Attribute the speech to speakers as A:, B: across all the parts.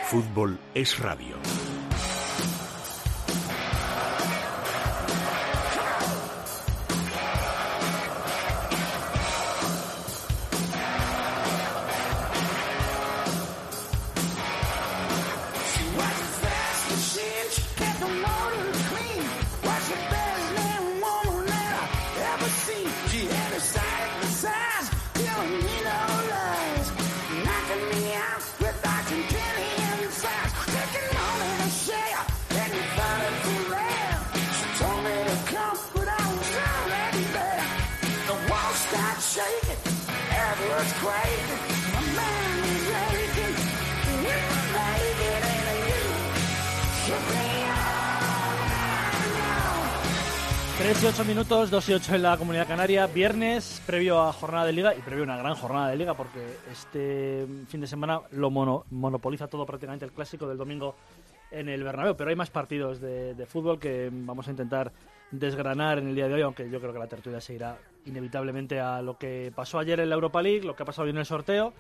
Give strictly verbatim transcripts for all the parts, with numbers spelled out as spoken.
A: fútbol es radio.
B: tres y ocho minutos, dos y ocho en la Comunidad Canaria, viernes, previo a jornada de Liga y previo a una gran jornada de Liga, porque este fin de semana lo mono, monopoliza todo prácticamente el clásico del domingo en el Bernabéu, pero hay más partidos de, de fútbol que vamos a intentar desgranar en el día de hoy, aunque yo creo que la tertulia se irá inevitablemente a lo que pasó ayer en la Europa League, lo que ha pasado hoy en el sorteo.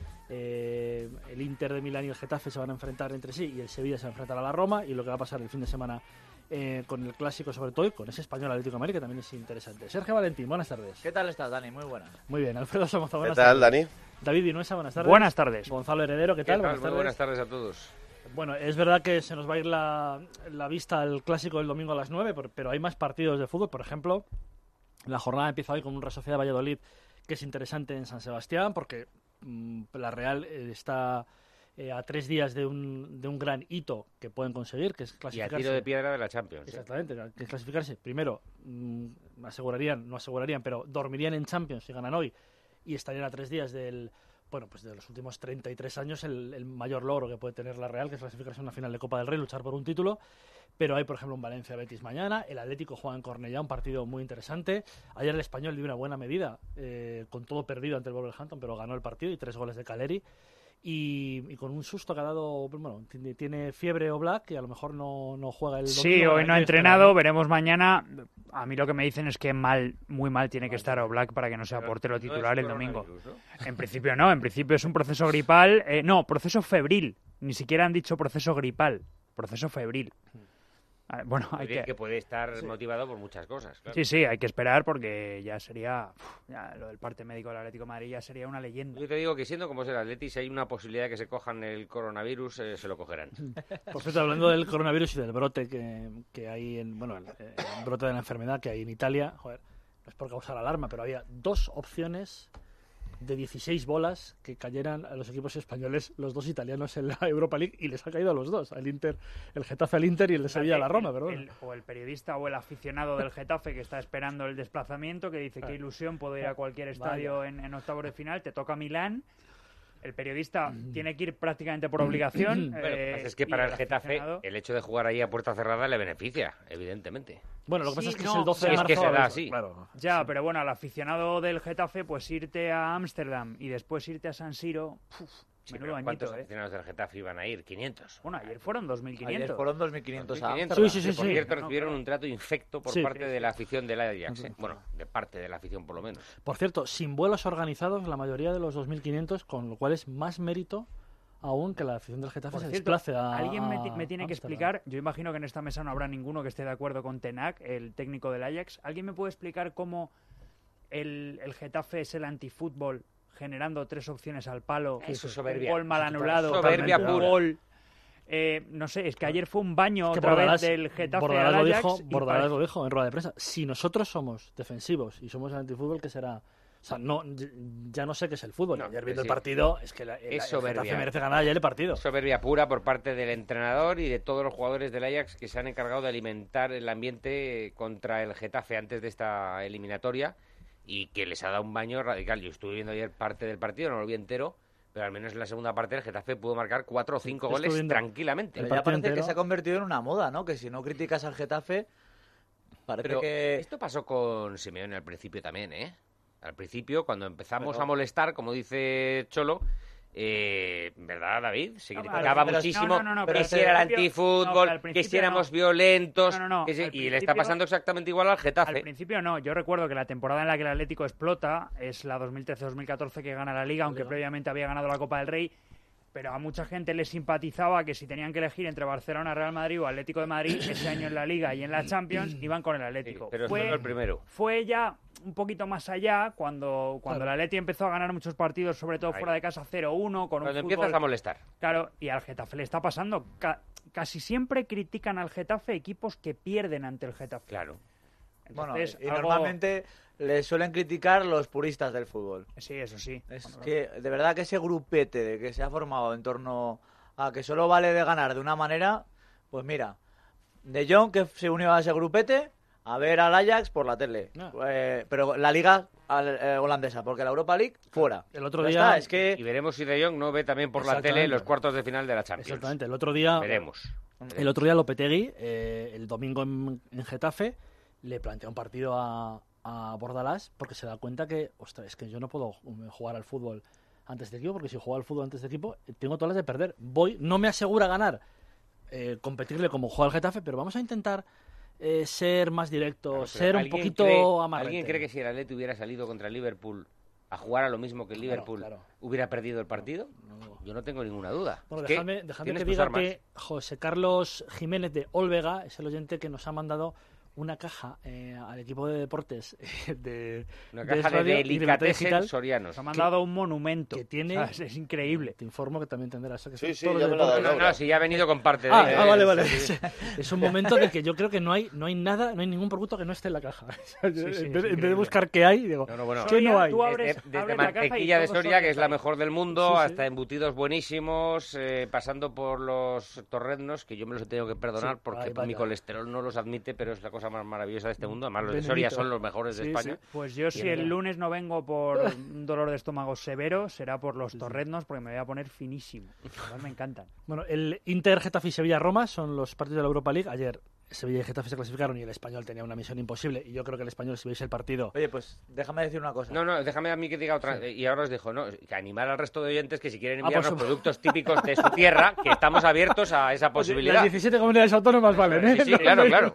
B: Eh, el Inter de Milán y el Getafe se van a enfrentar entre sí y el Sevilla se va a enfrentar a la Roma, y lo que va a pasar el fin de semana Eh, con el clásico, sobre todo, y con ese Español Atlético de Madrid, que también es interesante. Sergio Valentín, buenas tardes.
C: ¿Qué tal estás, Dani? Muy buenas.
B: Muy bien. Alfredo Somoza, buenas
D: tardes. ¿Qué tal,
B: tardes.
D: Dani?
B: David Vinuesa, buenas tardes.
E: Buenas tardes.
B: Gonzalo Heredero, ¿qué tal?
F: ¿Qué tal?
B: Buenas
F: Muy
B: tardes.
F: buenas tardes a todos.
B: Bueno, es verdad que se nos va a ir la, la vista al clásico del domingo a las nueve, pero hay más partidos de fútbol. Por ejemplo, la jornada empieza hoy con un Real Sociedad Valladolid que es interesante en San Sebastián, porque mmm, la Real eh, está Eh, a tres días de un, de un gran hito que pueden conseguir, que es clasificarse.
F: Y a tiro de piedra de la Champions.
B: Exactamente, ¿eh? Que es clasificarse. Primero, mmm, asegurarían, no asegurarían, pero dormirían en Champions si ganan hoy, y estarían a tres días del, bueno, pues de los últimos treinta y tres años, el, el mayor logro que puede tener la Real, que es clasificarse en una final de Copa del Rey, luchar por un título. Pero hay, por ejemplo, un Valencia-Betis mañana, el Atlético juega en Cornellá, un partido muy interesante. Ayer el Español dio una buena medida, eh, con todo perdido ante el Wolverhampton, pero ganó el partido y tres goles de Caleri. Y, y con un susto que ha dado, bueno, tiene, tiene fiebre Oblak, que a lo mejor no, no juega el domingo.
E: Sí, hoy no ha entrenado, veremos mañana. A mí lo que me dicen es que mal, muy mal tiene que estar Oblak para que no sea portero titular el domingo. ¿No? En principio no, en principio es un proceso gripal, eh, no, proceso febril, ni siquiera han dicho proceso gripal, proceso febril. Bueno, hay que...
F: que puede estar
E: sí.
F: motivado por muchas cosas. Claro.
E: Sí, sí, hay que esperar porque ya sería, uf, ya lo del parte médico del Atlético de Madrid ya sería una leyenda.
F: Yo te digo que siendo como es el Atleti, si hay una posibilidad de que se cojan el coronavirus, eh, se lo cogerán.
B: Por cierto, hablando del coronavirus y del brote que, que hay en, bueno, el, el brote de la enfermedad que hay en Italia, joder, no es por causar alarma, pero había dos opciones de dieciséis bolas que cayeran a los equipos españoles, los dos italianos en la Europa League, y les ha caído a los dos, al Inter, el Getafe al Inter y el de Sevilla a la Roma, perdón.
E: El, o el periodista o el aficionado del Getafe que está esperando el desplazamiento, que dice, qué ilusión, puedo ir a cualquier estadio en, en octavos de final, te toca Milán. El periodista tiene que ir prácticamente por obligación.
F: Bueno,
E: eh,
F: pues es que para el, el Getafe el hecho de jugar ahí a puerta cerrada le beneficia, evidentemente.
B: Bueno, lo que
E: sí,
B: pasa es que
E: no,
B: es el doce de
F: es
B: marzo.
F: que se da
B: eso,
F: así.
B: Claro.
E: Ya,
B: sí.
E: Pero bueno, al aficionado del Getafe, pues irte a Ámsterdam y después irte a San Siro, puf,
F: sí,
E: menudo añito,
F: ¿cuántos
E: ¿eh?
F: aficionados del Getafe iban a ir? quinientos.
E: Bueno, ayer fueron dos mil quinientos.
C: Ayer fueron dos mil quinientos a
F: Sí,
B: sí, sí, sí,
F: que, por
B: sí.
F: cierto,
E: No,
F: recibieron
E: claro.
F: un trato infecto por
B: Sí,
F: parte
B: sí,
F: de
B: sí.
F: la afición del Ajax. ¿eh? Bueno, de parte de la afición por lo menos.
B: Por cierto, sin vuelos organizados la mayoría de los dos mil quinientos, con lo cual es más mérito aún que la afición del Getafe
E: Por
B: se
E: cierto,
B: desplace a
E: alguien me,
B: a
E: ti- me tiene que
B: Ámsterdam.
E: explicar, yo imagino que en esta mesa no habrá ninguno que esté de acuerdo con Tenac, el técnico del Ajax. ¿Alguien me puede explicar cómo el, el Getafe es el antifútbol generando tres opciones al palo,
F: Eso es
E: un
F: soberbia.
E: gol mal anulado,
F: Soberbia
E: un
F: pura.
E: gol? Eh, no sé, es que ayer fue un baño
B: Es que
E: otra
B: Bordalás-
E: vez del Getafe
B: Bordalás
E: al
B: lo
E: Ajax.
B: dijo,
E: y
B: Bordalás
E: parece-
B: lo dijo en rueda de prensa. Si nosotros somos defensivos y somos el antifútbol, ¿qué será? O sea, no, ya no sé qué es el fútbol.
F: No,
B: Ayer viendo
F: sí.
B: el partido, es que la, el,
F: Es
B: el
F: soberbia.
B: Getafe merece ganar ayer el partido.
F: Soberbia pura por parte del entrenador y de todos los jugadores del Ajax que se han encargado de alimentar el ambiente contra el Getafe antes de esta eliminatoria y que les ha dado un baño radical. Yo estuve viendo ayer parte del partido, no lo vi entero, pero al menos en la segunda parte el Getafe pudo marcar cuatro o cinco
B: Yo
F: goles
B: estuve viendo
F: tranquilamente.
C: Pero
B: el
C: ya
B: partido
C: parece
B: entero.
C: que se ha convertido en una moda, ¿no? Que si no criticas al Getafe, parece
F: Pero
C: que...
F: esto pasó con Simeone al principio también, ¿eh? Al principio, cuando empezamos
C: Pero-
F: a molestar, como dice Cholo, eh, ¿verdad, David? Se
E: No,
F: criticaba
C: pero-
F: muchísimo
E: no, no, no, pero
F: que
E: al
F: si era el
E: principio-
F: antifútbol,
E: no, pero al
F: que si
E: principio
F: éramos
E: no.
F: violentos,
E: No, no, no,
F: que si-
E: al
F: y le está
E: principio-
F: pasando exactamente igual al Getafe.
E: Al principio no, yo recuerdo que la temporada en la que el Atlético explota es la dos mil trece dos mil catorce que gana la Liga, aunque
B: Liga.
E: previamente había ganado la Copa del Rey. pero a mucha gente le simpatizaba que si tenían que elegir entre Barcelona, Real Madrid o Atlético de Madrid, ese año en la Liga y en la Champions, iban con el Atlético.
F: Sí, pero
E: fue,
F: fue el primero.
E: Fue ya un poquito más allá cuando, cuando
B: Claro.
E: el Atleti empezó a ganar muchos partidos, sobre todo
F: Ahí.
E: fuera de casa cero uno, con un
F: Cuando
E: fútbol...
F: empiezas a molestar.
E: Claro, y al Getafe le está pasando. Ca- casi siempre critican al Getafe equipos que pierden ante el Getafe.
F: Claro.
C: Bueno,
E: Entonces,
C: y
E: algo-
C: normalmente le suelen criticar los puristas del fútbol.
E: Sí, eso sí.
C: Es
E: Bueno,
C: que de verdad que ese grupete de que se ha formado en torno a que solo vale de ganar de una manera, pues mira, De Jong que se unió a ese grupete a ver al Ajax por la tele.
B: Ah.
C: Eh, pero la liga al- eh, holandesa, porque la Europa League fuera.
B: El otro
C: Ya
B: día-
C: está, es
F: Y
C: que
F: veremos si De Jong no ve también por la
B: Exactamente.
F: tele los cuartos de final de la Champions.
B: Exactamente. El otro día,
F: Veremos.
B: el otro día Lopetegui, eh, el domingo en, en Getafe, le plantea un partido a, a Bordalás porque se da cuenta que, ostras, es que yo no puedo jugar al fútbol antes de equipo, porque si juego al fútbol antes de equipo, tengo todas las de perder. Voy, no me asegura ganar, eh, competirle como juega el Getafe, pero vamos a intentar eh, ser más directos,
F: Claro, pero
B: ser un
F: ¿alguien
B: poquito
F: cree-
B: amarrete.
F: ¿Alguien cree que si el Atleti hubiera salido contra el Liverpool a jugar a lo mismo que el
B: Claro,
F: Liverpool
B: claro.
F: hubiera perdido el partido?
B: No.
F: Yo no tengo ninguna duda.
B: Bueno,
F: Es que
B: dejadme, dejadme
F: tienes
B: que
F: tus
B: diga
F: armas.
B: que José Carlos Jiménez de Olvega es el oyente que nos ha mandado una caja eh, al equipo de deportes eh, de
F: Una
B: de
F: caja de
B: Radio y Libertad
F: delicatessen
B: Digital,
F: sorianos.
E: Nos ha mandado un monumento.
B: que tiene-
E: O sea, es increíble.
B: Te informo que también tendrás eso, que
A: Sí,
B: son
A: sí,
B: todos
A: ya
B: de
A: me lo ha dado
B: deportes.
F: No, no,
A: Laura.
F: si ya ha venido con parte de...
B: Ah,
F: eh,
B: ah, vale, vale.
F: sí, sí.
B: Es, es un momento de que yo creo que no hay, no hay nada, no hay ningún producto que no esté en la caja.
E: sí,
B: en,
E: es
B: vez, en vez
E: increíble.
B: de buscar qué hay, digo,
F: No, no, bueno.
B: ¿qué no hay?
E: Tú abres-
F: Desde, desde
E: abres la caja y
F: mantequilla de
E: todo
F: Soria,
E: Soria
F: que es la
E: ahí.
F: mejor del mundo,
B: Sí, sí.
F: hasta embutidos buenísimos, eh, pasando por los torreznos, que yo me los he tenido que perdonar
B: Sí,
F: porque
B: ay,
F: mi
B: vaya.
F: colesterol no los admite, pero es la cosa más maravillosa de este mundo. Además, los de
B: Benedito.
F: Soria son los mejores de
B: Sí,
F: España.
B: sí.
E: Pues yo, si
B: Tiene
E: el
B: ya.
E: lunes no vengo por un dolor de estómago severo, será por los torreznos, porque me voy a poner finísimo. Además, me encantan.
B: Bueno, el Inter, Getafe y Sevilla-Roma son los partidos de la Europa League. Ayer Sevilla y Getafe se clasificaron y el Español tenía una misión imposible. Y yo creo que el Español, si veis el partido...
C: Oye, pues déjame decir una cosa.
F: No, no, déjame a mí que diga otra. Y ahora os dejo, ¿no? Que animar al resto de oyentes que si quieren
B: Ah, por
F: enviarnos
B: supuesto.
F: productos típicos de su tierra, que estamos abiertos a esa
B: Oye,
F: posibilidad.
B: las diecisiete comunidades autónomas valen, ¿eh?
F: Sí, sí, claro, claro.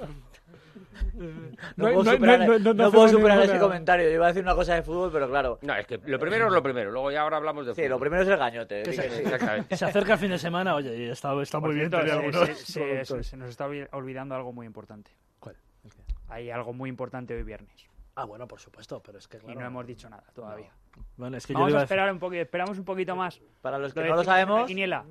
C: No,
B: No-
C: puedo
B: no-
C: superar,
B: no- no- no
C: no puedo
B: hacemos
C: superar
B: ninguna-
C: ese comentario. Yo iba a decir una cosa de fútbol, pero claro.
F: No, es que lo primero es lo primero, luego ya ahora hablamos de
C: Sí,
F: fútbol.
C: lo primero es el gañote.
B: Que
C: di
B: se-
C: que sí.
F: Exactamente.
B: Se acerca el fin de semana, oye, y está, está muy
E: Por
B: bien
E: cierto,
B: tener
E: se-
B: algunos
E: se, se-
B: productos.
E: se nos está olvi- olvidando algo muy importante.
B: ¿Cuál? ¿El qué?
E: Hay algo muy importante hoy viernes.
B: Ah, bueno, por supuesto, pero es que
E: Y
B: claro,
E: no hemos dicho nada todavía.
B: Bueno, es que yo
E: Vamos
B: iba
E: a
B: a decir-
E: esperar un poquito, esperamos un poquito más.
C: Para los que
E: Lo
C: no lo
E: decimos en la
C: sabemos,
E: quiniela,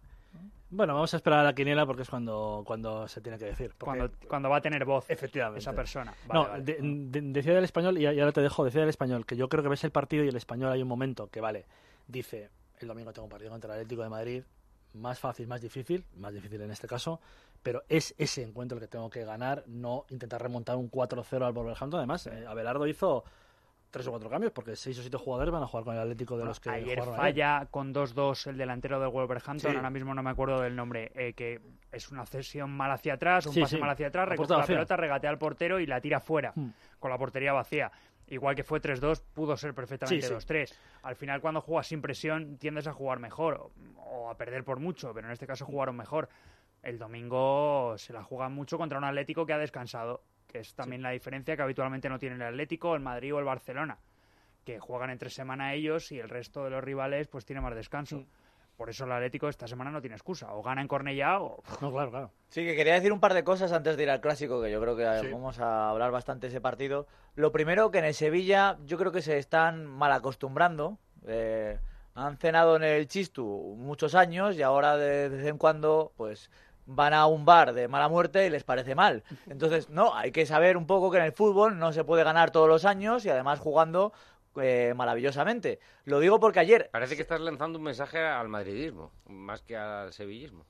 B: Bueno, vamos a esperar a la quiniela porque es cuando, cuando se tiene que decir. porque-
E: cuando, cuando va a tener voz
B: Efectivamente.
E: esa persona. Vale,
B: no,
E: vale.
B: de- de- decía del español, y y ahora te dejo, decía del español, que yo creo que ves el partido y el español hay un momento que, vale, dice, el domingo tengo un partido contra el Atlético de Madrid, más fácil, más difícil, más difícil en este caso, pero es ese encuentro el que tengo que ganar, no intentar remontar un cuatro cero al Wolverhampton. Además, eh, Abelardo hizo tres o cuatro cambios, porque seis o siete jugadores van a jugar con el Atlético de los que
E: Ayer
B: jugaron ayer.
E: falla con dos dos el delantero del Wolverhampton,
B: Sí.
E: ahora mismo no me acuerdo del nombre, eh, que es una cesión mal hacia atrás, un
B: Sí,
E: pase
B: sí.
E: mal hacia atrás,
B: La
E: recoge
B: puerta
E: la
B: vacía.
E: pelota, regatea al portero y la tira fuera,
B: Hmm.
E: con la portería vacía. Igual que fue tres dos, pudo ser perfectamente
B: Sí, sí.
E: dos tres. Al final, cuando juegas sin presión, tiendes a jugar mejor o, o a perder por mucho, pero en este caso jugaron mejor. El domingo se la juegan mucho contra un Atlético que ha descansado, que es también la diferencia que habitualmente no tiene el Atlético, el Madrid o el Barcelona, que juegan entre semana ellos y el resto de los rivales pues tiene más descanso.
B: Mm.
E: Por eso el Atlético esta semana no tiene excusa. O gana en Cornellá o...
B: No, claro, claro.
C: sí que quería decir un par de cosas antes de ir al clásico, que yo creo que
B: Sí.
C: vamos a hablar bastante de ese partido. Lo primero, que en el Sevilla yo creo que se están mal acostumbrando. Eh, han cenado en el Chistu muchos años y ahora de, de vez en cuando pues van a un bar de mala muerte y les parece mal. Entonces, no, hay que saber un poco que en el fútbol no se puede ganar todos los años y además jugando eh, maravillosamente. Lo digo porque ayer,
F: Parece que estás lanzando un mensaje al madridismo, más que al sevillismo.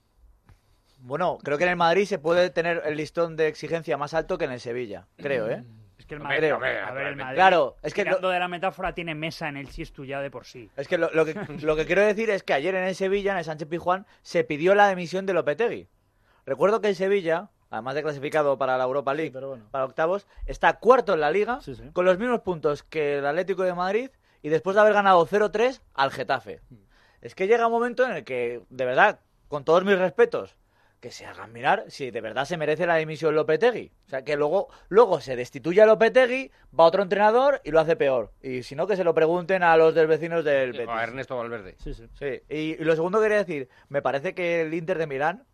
C: bueno, creo que en el Madrid se puede tener el listón de exigencia más alto que en el Sevilla, creo, ¿eh?
E: Es que el
F: Hombre,
E: Madrid,
F: hombre,
E: a ver, el
F: naturalmente.
E: Madrid,
C: Claro, es que
E: tirando
C: lo-
E: de la metáfora, tiene mesa en el Chistu ya de por sí.
C: Es que lo, lo que lo que quiero decir es que ayer en el Sevilla, en el Sánchez Pizjuán, se pidió la dimisión de Lopetegui. Recuerdo que el Sevilla, además de clasificado para la Europa League,
B: Sí, pero bueno.
C: para octavos, está cuarto en la Liga,
B: Sí, sí.
C: con los mismos puntos que el Atlético de Madrid, y después de haber ganado cero tres al Getafe. Es que llega un momento en el que, de verdad, con todos mis respetos, que se hagan mirar si de verdad se merece la dimisión Lopetegui. O sea, que luego, luego se destituye a Lopetegui, va otro entrenador y lo hace peor. Y si no, que se lo pregunten a los del vecinos del Betis.
F: A Ernesto Valverde.
B: Sí, sí.
C: Sí. Y, y lo segundo que quería decir, me parece que el Inter de Milán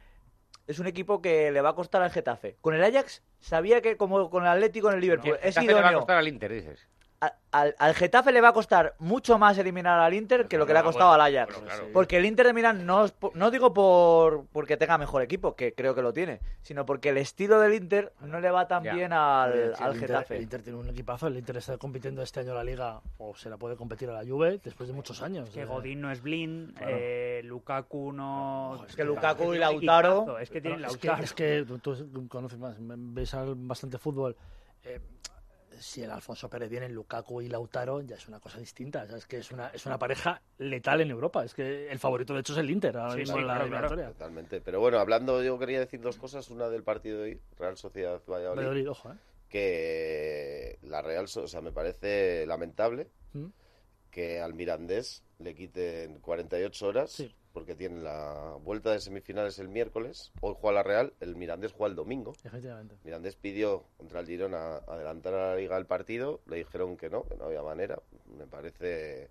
C: es un equipo que le va a costar al Getafe. Con el Ajax sabía que, como con el Atlético en el Liverpool,
F: El
C: es
F: Getafe le va a
C: idóneo.
F: costar al Inter, dices.
C: A- Al, al Getafe le va a costar mucho más eliminar al Inter que lo que le ha costado
F: bueno,
C: al Ajax.
F: bueno, claro.
C: Porque el Inter de Milán no, es po- no digo por porque tenga mejor equipo, que creo que lo tiene, sino porque el estilo del Inter no le va tan
F: Ya.
C: bien al,
B: Eh, sí,
C: al
B: el Inter-
C: Getafe.
B: El Inter tiene un equipazo, el Inter está compitiendo este año la Liga, o se la puede competir a la Juve, después de muchos años.
E: Que
B: Eh,
E: Godín no es Blind,
B: Claro.
E: eh, Lukaku no...
B: No,
C: Es que Lukaku y
E: tiene
C: Lautaro...
E: equipazo, Es que tiene
B: Pero es que,
E: Lautaro.
B: es que tú, tú conoces más, ves al- bastante fútbol. eh, si el Alfonso Pérez viene en Lukaku y Lautaro, ya es una cosa distinta. O sea, es que es una, es una pareja letal en Europa. Es que el favorito, de hecho, es el Inter ahora
E: Sí,
B: mismo
E: sí,
B: en la
E: claro, claro.
B: eliminatoria.
A: Totalmente. Pero bueno, hablando, yo quería decir dos cosas. Una del partido de hoy, Real Sociedad Valladolid,
B: Valladolid, ojo, ¿eh?
A: que la Real, So- o sea, me parece lamentable
B: ¿Mm?
A: que al Mirandés le quiten cuarenta y ocho horas,
B: Sí.
A: porque tienen la vuelta de semifinales el miércoles. Hoy juega la Real, el Mirandés juega el domingo.
B: Efectivamente.
A: Mirandés pidió contra el Girona adelantar a la Liga el partido, le dijeron que no, que no había manera. Me parece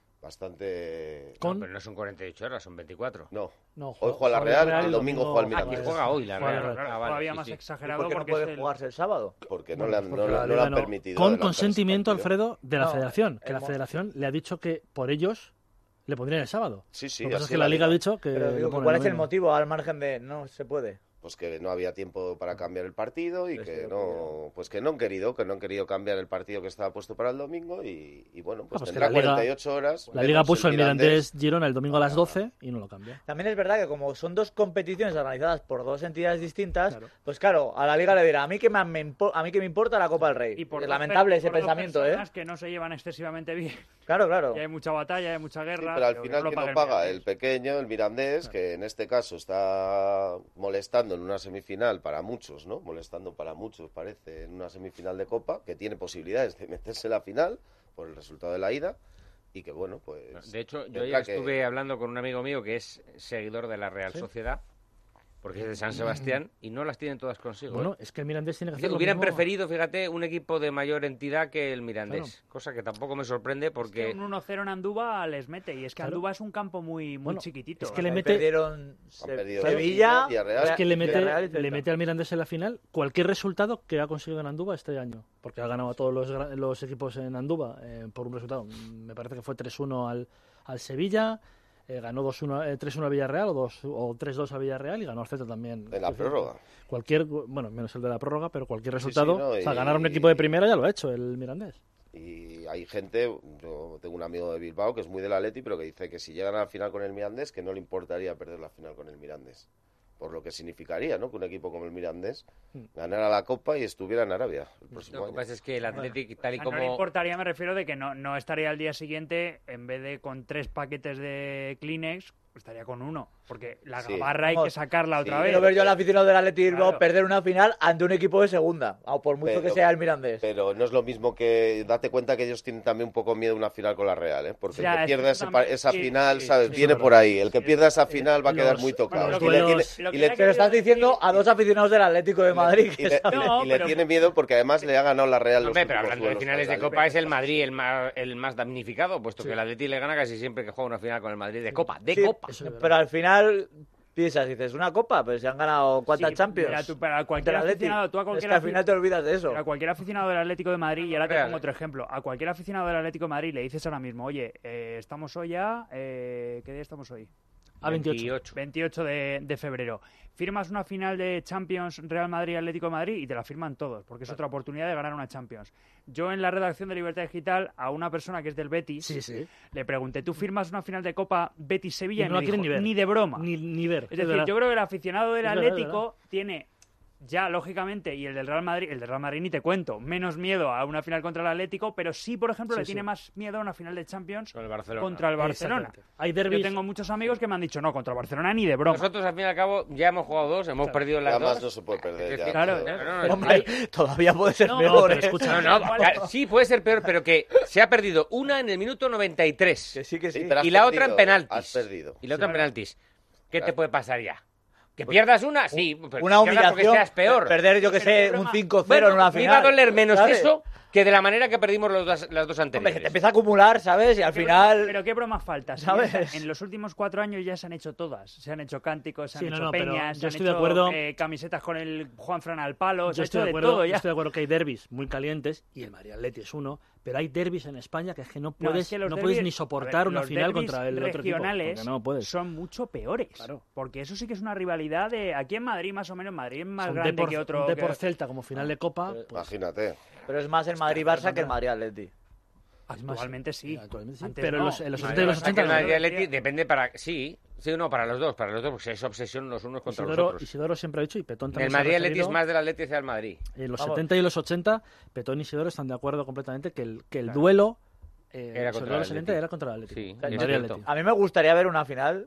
A: bastante...
B: Con-
F: No, pero no son cuarenta y ocho horas, son veinticuatro.
A: No,
B: No,
A: hoy juega la Real, el
B: y
A: domingo juega el
F: Ah,
A: Mirandés.
F: que juega hoy la
B: Juega
F: Real.
B: la Real.
F: Ah, vale,
E: Todavía
F: sí,
E: más
F: sí.
C: ¿Y
E: exagerado
C: por qué no
E: porque
C: puede
E: es el-
C: jugarse el sábado?
A: Porque no
B: Bueno,
A: le han,
B: porque
A: no,
B: la
A: no
B: Liga
A: le han
B: no-
A: permitido
B: Con
A: adelantar ese
B: consentimiento,
A: partido.
B: Alfredo, de la
C: No,
B: federación. Que la
C: hemos-
B: federación le ha dicho que por ellos le pondrían el sábado.
A: Sí, sí,
B: Lo que pasa es
A: así
B: que la Liga ha dicho que.
C: Pero
B: le
C: digo,
B: ponen
C: ¿cuál
B: el
C: es el
B: domingo.
C: motivo al margen de no se puede?
A: Pues que no había tiempo para cambiar el partido y
C: Pues
A: que
C: sí,
A: no, pues que no han querido, que no han querido cambiar el partido que estaba puesto para el domingo y, y bueno, pues
B: Ah, pues que
A: tendrá
B: la Liga-
A: cuarenta y ocho horas.
B: La Liga
A: vemos
B: puso el
A: Mirandés.
B: Mirandés Girona el domingo a las
A: Ah.
B: doce y no lo cambia.
C: También es verdad que como son dos competiciones organizadas por dos entidades distintas,
B: Claro.
C: pues claro, a la Liga le dirá, a mí que me, me impo- a mí que me importa la Copa del Rey.
E: Y por
C: Es
E: dos
C: lamentable
E: per-
C: ese
E: por dos
C: pensamiento, ¿eh?
E: personas que no se llevan excesivamente bien.
C: Claro, claro.
E: Y hay mucha batalla, hay mucha
A: Sí,
E: guerra.
A: pero al
E: que
A: final,
E: no
A: ¿quién
E: pague
A: lo paga?
E: Mirandés.
A: El pequeño, el Mirandés, que en este caso está molestando en una semifinal para muchos, ¿no? Molestando para muchos, parece, en una semifinal de Copa, que tiene posibilidades de meterse en la final por el resultado de la ida y que, bueno, pues...
F: De hecho, yo
A: tendrá
F: ya
A: que-
F: estuve hablando con un amigo mío que es seguidor de la Real
B: ¿Sí?
F: Sociedad, porque es de San Sebastián, y no las tienen todas consigo.
B: Bueno,
F: ¿eh?
B: es que el Mirandés tiene que
F: Dice,
B: hacer lo
F: hubieran
B: mismo.
F: preferido, fíjate, un equipo de mayor entidad que el Mirandés,
B: Claro.
F: cosa que tampoco me sorprende
E: Es que
F: porque...
E: un uno cero en Andúba les mete. Y es que
B: Claro.
E: Andúba es un campo muy, muy
B: Bueno,
E: chiquitito.
B: es que
E: O
B: le
E: sea,
C: Ahí
B: mete-
C: perdieron Se-
A: perdido
C: Sevilla,
A: Villarreal.
B: Es que le mete,
C: Villarreal y Celta.
B: le mete al Mirandés en la final cualquier resultado que ha conseguido en Andúba este año. Porque ha ganado a todos los, gra- los equipos en Andúba eh, por un resultado. mm, Me parece que fue tres uno al, al Sevilla, eh, ganó dos uno, eh, tres uno a Villarreal o, dos- o tres dos a Villarreal y ganó al Celta también.
A: En la
B: Es decir,
A: prórroga.
B: Cualquier, bueno, menos el de la prórroga, pero cualquier
A: Sí,
B: resultado.
A: sí, no,
B: o sea,
A: y-
B: ganar a un equipo de primera ya lo ha hecho el Mirandés.
A: Y hay gente, yo tengo un amigo de Bilbao que es muy del Atleti, pero que dice que si llegan a la final con el Mirandés, que no le importaría perder la final con el Mirandés. Por lo que significaría, ¿no? Que un equipo como el Mirandés ganara la Copa y estuviera en Arabia el próximo
F: Lo que
A: año.
F: pasa es que el Athletic, tal y
E: O sea, no le
F: como...
E: importaría, me refiero de que no, no estaría al día siguiente, en vez de con tres paquetes de Kleenex, estaría con uno. Porque la
A: Sí.
E: gabarra hay que
C: Vamos,
E: sacarla
A: sí,
E: otra vez.
C: Quiero ver yo al aficionado del Athletic Bilbao
E: Claro.
C: perder una final ante un equipo de segunda, o por mucho
A: Pero-
C: que sea el Mirandés.
A: Pero no es lo mismo que... Date cuenta que ellos tienen también un poco miedo a una final con la Real, ¿eh? Porque
E: Ya,
A: el que
E: es
A: pierda
E: que
A: ese
E: también-
A: pa- esa
E: sí,
A: final,
E: sí,
A: ¿sabes?
B: sí,
A: Viene
B: eso es
A: por
B: verdad.
A: ahí. El que pierda esa final va a quedar
B: los-
A: muy tocado.
B: los
A: Y le tiene-
B: duelos-
E: Lo que
A: y le-
E: era
C: Se lo estás diciendo a dos aficionados del Atlético de Madrid.
A: y
C: que
A: le,
C: saben.
A: y le-
E: No,
A: y le
E: pero-
A: tiene miedo porque además le ha ganado la Real los
F: Hombre, pero
A: últimos
F: hablando de
A: duelos
F: finales de
A: al Atlético.
F: Copa, es el Madrid el más, el más damnificado, puesto que el Atleti le gana casi siempre que juega una final con el Madrid de Copa. De
C: Sí,
F: Copa.
B: Eso es verdad.
C: pero al final piensas, dices, una copa, pero se han ganado cuántas
E: Sí,
C: Champions.
E: mira, tú, para cualquier
C: Del Atleti.
E: aficionado, tú a
C: Es
E: cualquier
C: que al
E: afi-
C: final te olvidas de eso.
E: Pero a cualquier aficionado del Atlético de Madrid, y ahora te
F: Real.
E: pongo otro ejemplo, a cualquier aficionado del Atlético de Madrid le dices ahora mismo, oye, eh, estamos hoy ya, eh, ¿qué día estamos hoy?
B: A veintiocho.
E: veintiocho de, de febrero. Firmas una final de Champions Real Madrid-Atlético de Madrid y te la firman todos, porque es otra oportunidad de ganar una Champions. Yo en la redacción de Libertad Digital a una persona que es del Betis
B: Sí, sí.
E: le pregunté, ¿tú firmas una final de Copa Betis-Sevilla?
B: Y
E: Y,
B: no
E: me
B: la quieren
E: dijo,
B: ni ver.
E: ni de broma.
B: Ni, ni ver.
E: Es decir, yo creo que el aficionado del
B: Es verdad, es
E: Atlético tiene ya, lógicamente, y el del Real Madrid, el del Real Madrid ni te cuento, menos miedo a una final contra el Atlético, pero sí, por ejemplo,
B: Sí,
E: le
B: sí.
E: tiene más miedo a una final de Champions
F: Con el Barcelona.
E: contra el Barcelona.
B: Exactamente. Hay
E: Yo
B: derbis.
E: tengo muchos amigos que me han dicho, no, contra el Barcelona ni de broma.
F: Nosotros, al fin y al cabo, ya hemos jugado dos, hemos perdido las
A: Además
F: dos.
A: no se puede perder
F: Es
A: ya.
F: decir,
E: Claro,
F: no, no, no,
C: Hombre, todavía puede ser
E: No,
C: peor,
B: pero
C: ¿eh?
B: escucha,
F: No, no, ca- sí, puede ser peor, pero que se ha perdido una en el minuto noventa y tres
C: Que sí, que sí.
A: Sí, pero has
F: y la otra
A: perdido,
F: en penaltis.
A: has perdido.
F: Y la otra en penaltis. ¿Qué te
A: Claro.
F: puede pasar ya? Que pierdas una, sí. Pero
C: Una
F: que pierdas
C: humillación.
F: porque seas peor.
C: Perder, yo que sé,
E: Pero,
C: un
E: pero,
C: cinco cero
F: Bueno,
C: en una
F: me
C: final.
F: iba a doler menos
C: ¿sabes?
F: eso que de la manera que perdimos los dos- las dos
C: Hombre,
F: anteriores.
C: que te empieza a acumular, ¿sabes? Y al
E: ¿Qué
C: final...
E: broma- pero qué broma falta, Si
C: ¿Sabes?
E: ya está- En los últimos cuatro años ya se han hecho todas. Se han hecho cánticos, se han
B: Sí, no,
E: hecho
B: no, pero
E: peñas,
B: yo
E: se han
B: estoy de
E: hecho
B: acuerdo.
E: eh, camisetas con el Juan Fran al palo, se
B: Yo
E: ha
B: estoy
E: hecho
B: de,
E: de
B: acuerdo,
E: todo
B: yo
E: ya.
B: estoy de acuerdo que hay derbis muy calientes y el Madrid Atleti es uno, pero hay derbis en España que es que no
E: No,
B: puedes,
E: es que los
B: no puedes
E: derbis-
B: ni
E: a
B: soportar
E: ver,
B: una
E: los
B: final
E: derbis
B: contra el otro equipo.
E: regionales
B: Porque no puedes.
E: son mucho peores.
B: Claro.
E: Porque eso sí que es una rivalidad de... Aquí en Madrid, más o menos, Madrid es más
B: Un
E: grande
B: Depor-
E: que otro...
B: un
E: que-
B: Depor Celta como final de Copa, pues,
A: Imagínate.
C: Pero es más el Madrid-Barça que el Madrid-Atleti.
B: es más-
E: Actualmente sí.
B: actualmente sí.
E: Antes
B: Pero en
E: no.
B: los, en los
E: Madrid,
B: setenta y los
E: Barça,
F: Que
B: ochenta
F: el
B: no.
F: Madrid Atleti depende para... Sí, sí, no, para los dos, para los dos, porque es obsesión los unos contra los
B: Isidoro,
F: otros.
B: Isidoro siempre ha dicho, y Petón también
F: El
B: se ha
F: Madrid Atleti es
B: referido,
F: más del Atleti hacia el Madrid.
B: en los
C: Vamos.
B: setenta y los ochenta, Petón y Isidoro están de acuerdo completamente que el, que el duelo eh,
F: Era
B: sobre
F: contra el
B: los setenta
F: Atleti.
B: era contra el Atlético.
F: Sí,
B: el
F: es
B: Madrid
F: cierto.
B: Atleti.
C: A mí me gustaría ver una final.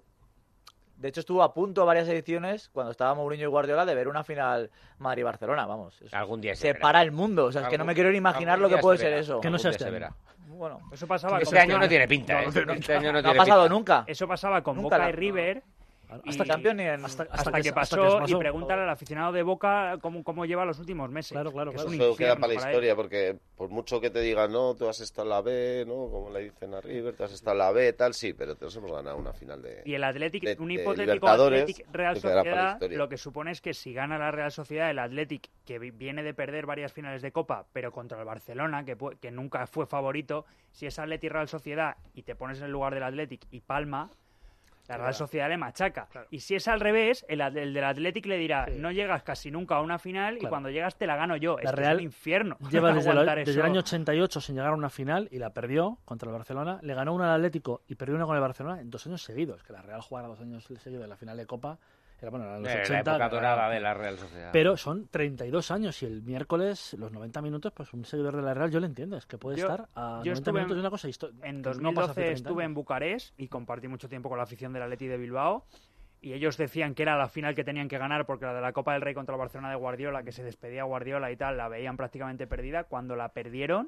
C: De hecho, estuvo a punto varias ediciones, cuando estaba Mourinho y Guardiola, de ver una final Madrid-Barcelona, vamos. Eso
F: Algún día se
C: se
F: verá.
C: para el mundo. O sea, es que no
F: Algún-
C: me quiero ni imaginar
F: algún
C: lo que
F: día
C: puede
F: se
C: ser
F: verá.
C: eso.
B: Que no
F: Algún
B: sea
F: día
B: este
F: se
B: año.
F: verá.
C: Bueno,
E: Eso pasaba
F: Este
E: con...
F: año no tiene pinta, ¿eh? Este año no
C: no ha
F: tiene
C: pasado
F: pinta.
C: nunca.
E: Eso pasaba con
C: Nunca
E: Boca
C: la-
E: y River...
C: Hasta
E: y-
C: campeón ni en...
B: Hasta,
E: Hasta,
B: que,
E: que
B: hasta
E: pasó,
B: que
E: y pregúntale al aficionado de Boca cómo, cómo lleva los últimos meses.
B: Claro, claro,
E: que es
B: claro.
E: un
A: Eso queda
E: infierno
A: para la
E: él.
A: historia, porque por mucho que te digan, no, tú has estado en la B, ¿no? Como le dicen a River, tú has estado en la B, tal, sí, pero todos hemos ganado una final de...
E: Y el Athletic,
A: de-
E: un
A: de
E: hipotético
A: Libertadores,
E: Athletic Real
A: que quedará para la
E: Sociedad,
A: historia.
E: lo que supone es que si gana la Real Sociedad, el Athletic, que vi- viene de perder varias finales de Copa, pero contra el Barcelona, que, pu- que nunca fue favorito, si es Athletic Real Sociedad y te pones en el lugar del Athletic y palma, la Real Sociedad le machaca. Y si es al revés, el, at- el del Athletic le dirá,
B: Sí.
E: no llegas casi nunca a una final y
B: Claro.
E: cuando llegas te la gano yo.
B: La
E: es, que
B: Real
E: es un infierno.
B: Lleva desde, el-
E: aguantar
B: desde
E: eso.
B: el año ochenta y ocho sin llegar a una final y la perdió contra el Barcelona. Le ganó una al Atlético y perdió una con el Barcelona en dos años seguidos. Que la Real jugara dos años seguidos en la final de Copa. Era bueno, eran los
F: Eh, la
B: ochenta.
F: época
B: que
F: dorada
B: era-
F: de la Real Sociedad.
B: Pero son treinta y dos años y el miércoles, los noventa minutos, pues un seguidor de la Real, yo lo entiendo. Es que puede
E: Yo-
B: estar a
E: yo
B: noventa
E: estuve
B: minutos
E: en-
B: de una cosa histo-
E: En
B: que no
E: dos mil
B: pasa hace
E: doce
B: treinta
E: estuve
B: años.
E: en Bucarest y compartí mucho tiempo con la afición del Atleti de Bilbao y ellos decían que era la final que tenían que ganar porque la de la Copa del Rey contra el Barcelona de Guardiola, que se despedía Guardiola y tal, la veían prácticamente perdida. Cuando la perdieron,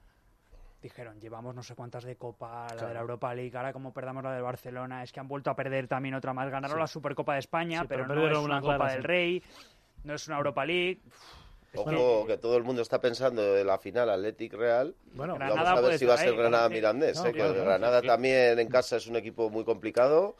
E: dijeron, llevamos no sé cuántas de Copa, la de la Europa League, ahora como perdamos la del Barcelona, es que han vuelto a perder también otra más. Ganaron
B: Sí.
E: la Supercopa de España,
B: Sí,
E: pero,
B: pero
E: no
B: perdieron
E: es una
B: una
E: Copa
B: clara,
E: del
B: sí.
E: Rey, no es una Europa League.
A: Ojo, que todo el mundo está pensando en la final Athletic Real.
B: Bueno,
E: Granada
A: Vamos a ver
E: puede
A: si va a
E: estar
A: ser
E: ahí,
A: Granada
E: sí.
A: Mirandés,
B: No,
A: ¿eh? que
B: claro,
A: el
B: claro,
A: Granada
F: sí.
A: también en casa es un equipo muy complicado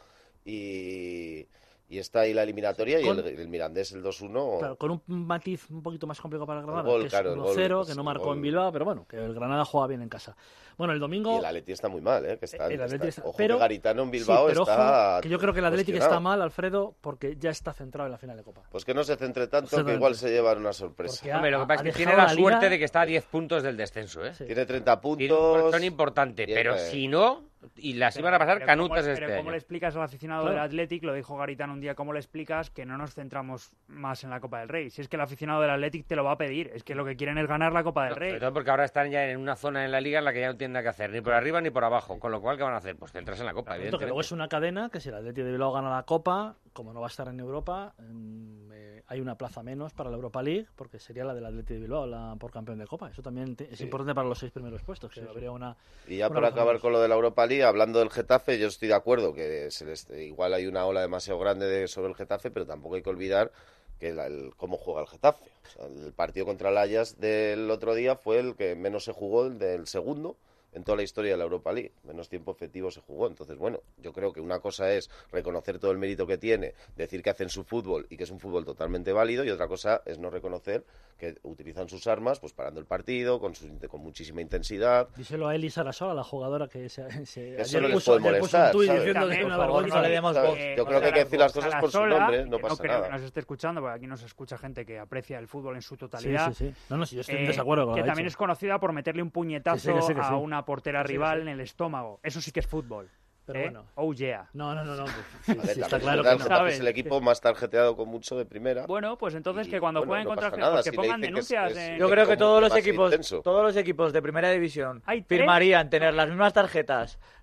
A: y, y está ahí la eliminatoria y
B: Con-
A: el, el Mirandés el dos uno.
B: claro, con un matiz un poquito más complicado para el Granada,
A: gol,
B: que es
A: claro, el
B: uno
A: gol,
B: cero,
A: pues,
B: que no
A: el
B: marcó
A: gol.
B: en Bilbao, pero bueno, que el Granada juega bien en casa. Bueno, el domingo...
A: Y el Atleti está muy mal, ¿eh? Que está,
B: El Atleti
A: está-
B: está-
A: ojo
B: pero-
A: que Garitano en
B: Sí,
A: Bilbao
B: pero
A: está
B: ojo, que yo creo que el Atlético está
A: cuestionado.
B: mal, Alfredo, porque ya está centrado en la final de Copa.
A: Pues que no se centre tanto, que
B: Exactamente.
A: igual se llevan una sorpresa.
B: Porque ha-
F: Hombre, lo que pasa
B: ha
F: es que tiene
B: dejado
F: la
B: la liga-
F: suerte de que está a diez puntos del descenso, ¿eh?
B: Sí.
A: Tiene treinta
F: Tiene un
A: puntos.
F: colchón importante,
A: Bien,
F: pero
A: eh.
F: si no, y las iban a pasar
E: Pero
F: canutas
E: ¿cómo,
F: este
E: pero ¿cómo
F: año.
E: le explicas al aficionado
B: Claro.
E: del Athletic, lo dijo Garitano un día, cómo le explicas que no nos centramos más en la Copa del Rey? Si es que el aficionado del Athletic te lo va a pedir, es que lo que quieren es ganar la Copa del
F: No,
E: Rey.
F: sobre todo porque ahora están ya en una zona en la liga en la que ya no tienen nada que hacer, ni por arriba ni por abajo. Con lo cual, ¿qué van a hacer? Pues centrarse en la Copa,
B: Tanto que
F: evidentemente.
B: luego es una cadena que si el Atlético de Bilbao gana la Copa, como no va a estar en Europa, mm, eh, hay una plaza menos para la Europa League, porque sería la del Atlético de Bilbao la, por campeón de Copa. Eso también te- es
A: Sí.
B: importante para los seis primeros puestos, que
A: Sí, sí.
B: habría una...
A: Y ya
B: Una
A: por
B: razón
A: acabar
B: más.
A: con lo de la Europa League, hablando del Getafe, yo estoy de acuerdo que se les- igual hay una ola demasiado grande de- sobre el Getafe, pero tampoco hay que olvidar que la- el- cómo juega el Getafe. O sea, el partido contra el Ajax del otro día fue el que menos se jugó, el del segundo, en toda la historia de la Europa League. Menos tiempo efectivo se jugó. Entonces, bueno, yo creo que una cosa es reconocer todo el mérito que tiene, decir que hacen su fútbol y que es un fútbol totalmente válido, y otra cosa es no reconocer que utilizan sus armas, pues parando el partido, con, su, con muchísima intensidad.
B: Díselo a Eli Sarasola, la jugadora que se, se
A: Eso
B: ayer
A: no les
B: puso,
A: puede
B: ayer puso un
A: molestar,
B: tuit
A: ¿sabes?
B: diciendo que
E: También,
B: es una
C: por favor,
B: vergüenza.
C: no le demos
A: ¿sabes?
C: voz.
A: Yo creo que hay que decir las cosas por su
E: Sarasola,
A: nombre, no
E: que
A: pasa
E: creo
A: nada.
E: que nos esté escuchando, porque aquí nos escucha gente que aprecia el fútbol en su
B: Sí,
E: totalidad.
B: sí, sí. No, no, si yo estoy en
E: eh,
B: desacuerdo con
E: que
B: lo que ha
E: también
B: dicho.
E: es conocida por meterle un puñetazo
B: Que sí, que sí, que
E: a
B: sí.
E: una portera
B: Que sí, que
E: rival
B: sí.
E: en el estómago. Eso sí que es fútbol.
B: Pero
E: ¿eh?
B: bueno.
E: Oh yeah.
B: No, no, no, no. pues, sí,
A: A ver,
B: sí,
A: también
B: está
A: es
B: claro
A: verdad,
B: que
A: el
B: no.
A: Getafe
E: ¿Sabes?
A: es el equipo más tarjeteado con mucho de primera.
E: Bueno, pues entonces
A: Y,
E: que cuando
A: bueno,
E: jueguen
A: no
E: contra
A: pasa
E: el
A: nada,
E: que
A: si le
E: pongan
A: dicen que es-
E: denuncias
A: es-
E: en...
C: Yo creo que
A: como
C: todos los
A: más
C: equipos,
A: intenso.
C: todos los equipos de primera división
E: Hay tres.
C: firmarían tener las mismas tarjetas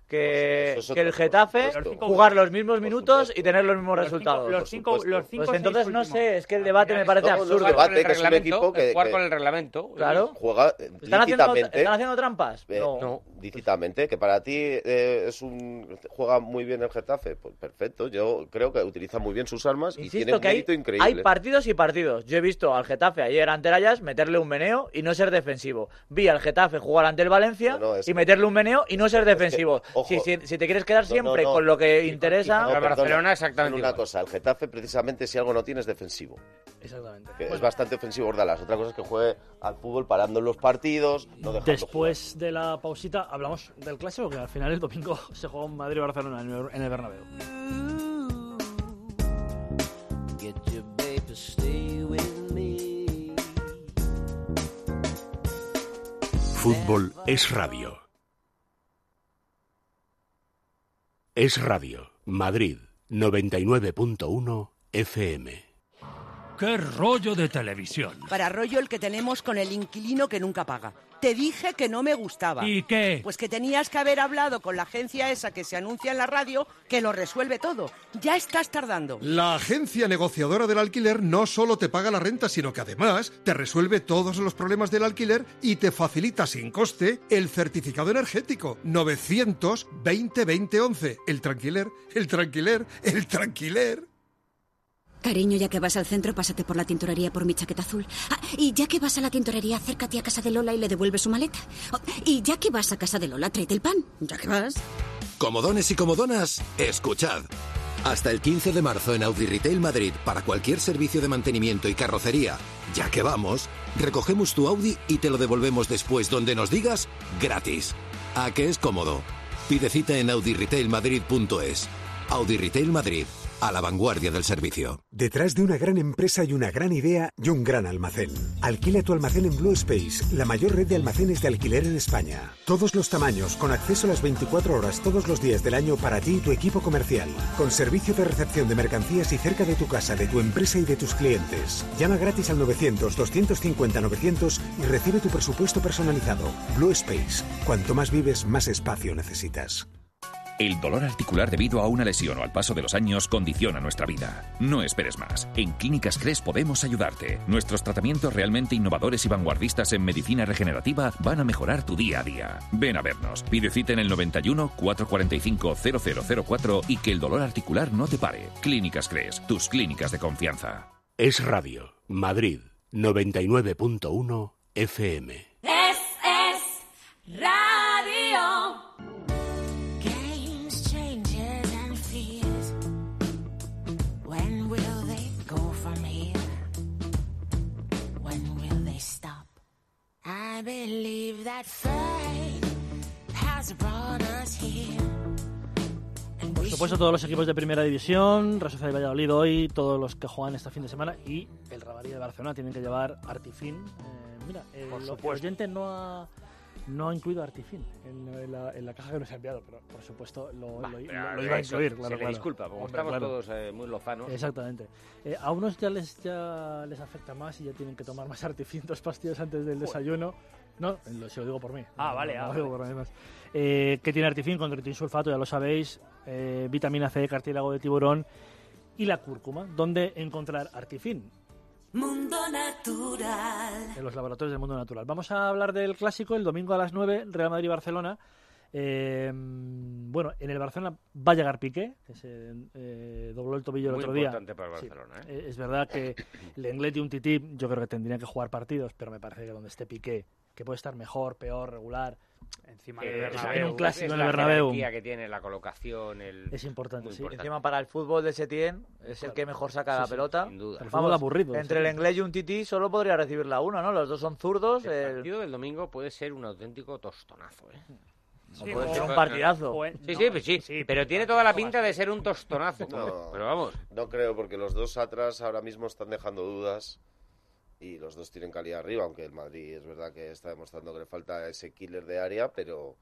C: que,
A: Eso es
C: que el
A: otro-
C: Getafe
A: por supuesto.
C: jugar los mismos
A: Por
C: minutos
A: supuesto.
C: y tener los mismos
E: Los
C: resultados.
E: cinco, los
A: por
E: cinco,
A: supuesto.
E: los cinco
C: Pues
E: seis
C: entonces no
E: últimos.
C: sé, es que el
E: Al
C: debate
E: final
C: me
E: es-
C: parece
A: No, no,
C: absurdo.
A: el debate,
F: Con el
A: que es un
F: reglamento,
A: equipo que-
F: jugar
A: que-
F: con el reglamento.
C: Claro.
A: Juega eh,
C: ¿Están haciendo,
A: lícitamente.
C: ¿Están haciendo trampas?
A: Eh,
C: No.
F: no.
A: Lícitamente, que para ti eh, es un juega muy bien el Getafe, pues perfecto. Yo creo que utiliza muy bien sus armas y tiene
C: Insisto
A: un
C: que hay,
A: mérito increíble.
C: hay partidos y partidos. Yo he visto al Getafe ayer ante el Ajax meterle un meneo y no ser defensivo. Vi al Getafe jugar ante el Valencia
A: No, no, es
C: y
A: que-
C: meterle un meneo y no ser
A: que,
C: defensivo.
A: ojo,
C: si, si, si te quieres quedar
A: no,
C: siempre
A: no, no.
C: con lo que
F: Y-
C: interesa...
F: y-
A: No,
F: el
A: perdona,
F: Barcelona exactamente
A: una
F: igual.
A: cosa, el Getafe precisamente si algo no tiene es defensivo,
B: Exactamente.
A: que es
B: Bueno,
A: bastante ofensivo Ordalas. Otra cosa es que juegue al fútbol parando los partidos, no dejando
B: después de la pausita hablamos del clásico, que al final el domingo se jugó en Madrid-Barcelona en el- en el Bernabéu.
D: Get your babe to stay with me.
G: Fútbol es radio. Es radio. Madrid noventa y nueve punto uno F M.
H: ¡Qué rollo de televisión!
I: Para rollo el que tenemos con el inquilino que nunca paga. Te dije que no me gustaba.
H: ¿Y qué?
I: Pues que tenías que haber hablado con la agencia esa que se anuncia en la radio, que lo resuelve todo. Ya estás tardando.
J: La agencia negociadora del alquiler no solo te paga la renta, sino que además te resuelve todos los problemas del alquiler y te facilita sin coste el certificado energético. novecientos veinte veinte once. El tranquiler, el tranquiler, el tranquiler.
K: Cariño, ya que vas al centro, pásate por la tintorería por mi chaqueta azul. Ah, y ya que vas a la tintorería, acércate a casa de Lola y le devuelves su maleta. Oh, y ya que vas a casa de Lola, tráete el pan. Ya que vas.
L: Comodones y comodonas, escuchad. Hasta el quince de marzo en Audi Retail Madrid, para cualquier servicio de mantenimiento y carrocería, ya que vamos, recogemos tu Audi y te lo devolvemos después donde nos digas gratis. ¿A qué es cómodo? Pide cita en audi retail madrid punto es. Audi Retail Madrid, a la vanguardia del servicio.
M: Detrás de una gran empresa hay una gran idea y un gran almacén. Alquila tu almacén en Blue Space, la mayor red de almacenes de alquiler en España. Todos los tamaños, con acceso a las veinticuatro horas todos los días del año para ti y tu equipo comercial. Con servicio de recepción de mercancías y cerca de tu casa, de tu empresa y de tus clientes. Llama gratis al novecientos, doscientos cincuenta, novecientos y recibe tu presupuesto personalizado. Blue Space. Cuanto más vives, más espacio necesitas.
N: El dolor articular debido a una lesión o al paso de los años condiciona nuestra vida. No esperes más. En Clínicas Cres podemos ayudarte. Nuestros tratamientos realmente innovadores y vanguardistas en medicina regenerativa van a mejorar tu día a día. Ven a vernos. Pide cita en el noventa y uno, cuatrocientos cuarenta y cinco, cero cero cero cuatro y que el dolor articular no te pare. Clínicas Cres, tus clínicas de confianza.
G: Es radio. Madrid noventa y nueve punto uno F M.
O: Es, es radio. I believe that fate has brought us here.
B: Por supuesto, todos los equipos de Primera División, Real Sociedad de Valladolid hoy, todos los que juegan este fin de semana y el Rabarí de Barcelona tienen que llevar Artifin. Eh, mira, el,
E: Por
B: el
E: supuesto.
B: oyente no ha, no ha incluido Artifin en, en la, en la caja que nos ha enviado, pero por supuesto lo,
F: Bah,
B: lo-
F: pero
B: lo- lo iba a
F: eso
B: incluir.
F: se
B: Claro,
F: le
B: claro.
F: disculpa, como
B: Hombre,
F: estamos
B: claro.
F: todos eh, muy lozanos.
B: Exactamente. Eh, a unos ya les, ya les afecta más y ya tienen que tomar más Artifin, dos pastillas antes del desayuno. No, lo, si lo digo por mí.
E: Ah,
B: No,
E: vale,
B: no,
E: ah,
B: lo digo
E: vale.
B: por mí más. Eh, ¿Qué tiene Artifin? Con sulfato, ya lo sabéis. Eh, vitamina C, cartílago de tiburón y la cúrcuma. ¿Dónde encontrar Artifin?
O: Mundo Natural.
B: En los laboratorios del Mundo Natural. Vamos a hablar del clásico el domingo a las nueve, Real Madrid-Barcelona. Eh, bueno, en el Barcelona va a llegar Piqué, que se eh, dobló el tobillo el
F: Muy
B: otro día.
F: importante para el
B: Sí.
F: Barcelona, ¿eh?
B: Eh, Es verdad que Lenglet y un Tití yo creo que tendrían que jugar partidos, pero me parece que donde esté Piqué, que puede estar mejor, peor, regular,
E: encima
F: Eh,
E: del
F: es-
E: Bernabéu.
B: en un clásico
F: es
B: en
F: la
B: el Bernabéu.
F: jerarquía que tiene, la colocación, el...
B: es importante,
F: Muy
B: sí.
F: importante.
C: Encima para el fútbol de Setién es el que mejor saca
B: Sí,
C: la
B: sí,
C: pelota.
F: sin duda.
B: El fútbol aburrido.
C: Entre
B: sí.
C: el inglés y un tití solo podría recibir la una, ¿no? Los dos son zurdos.
F: El
C: el-
F: partido del domingo puede ser un auténtico tostonazo, ¿eh?
C: o puede ser un partidazo.
E: Buen-
F: Sí,
E: no,
F: sí, pues sí, pero tiene toda la pinta de ser un tostonazo.
A: No.
F: Pero vamos,
A: No creo, porque los dos atrás ahora mismo están dejando dudas y los dos tienen calidad arriba, aunque el Madrid es verdad que está demostrando que le falta ese killer de área, pero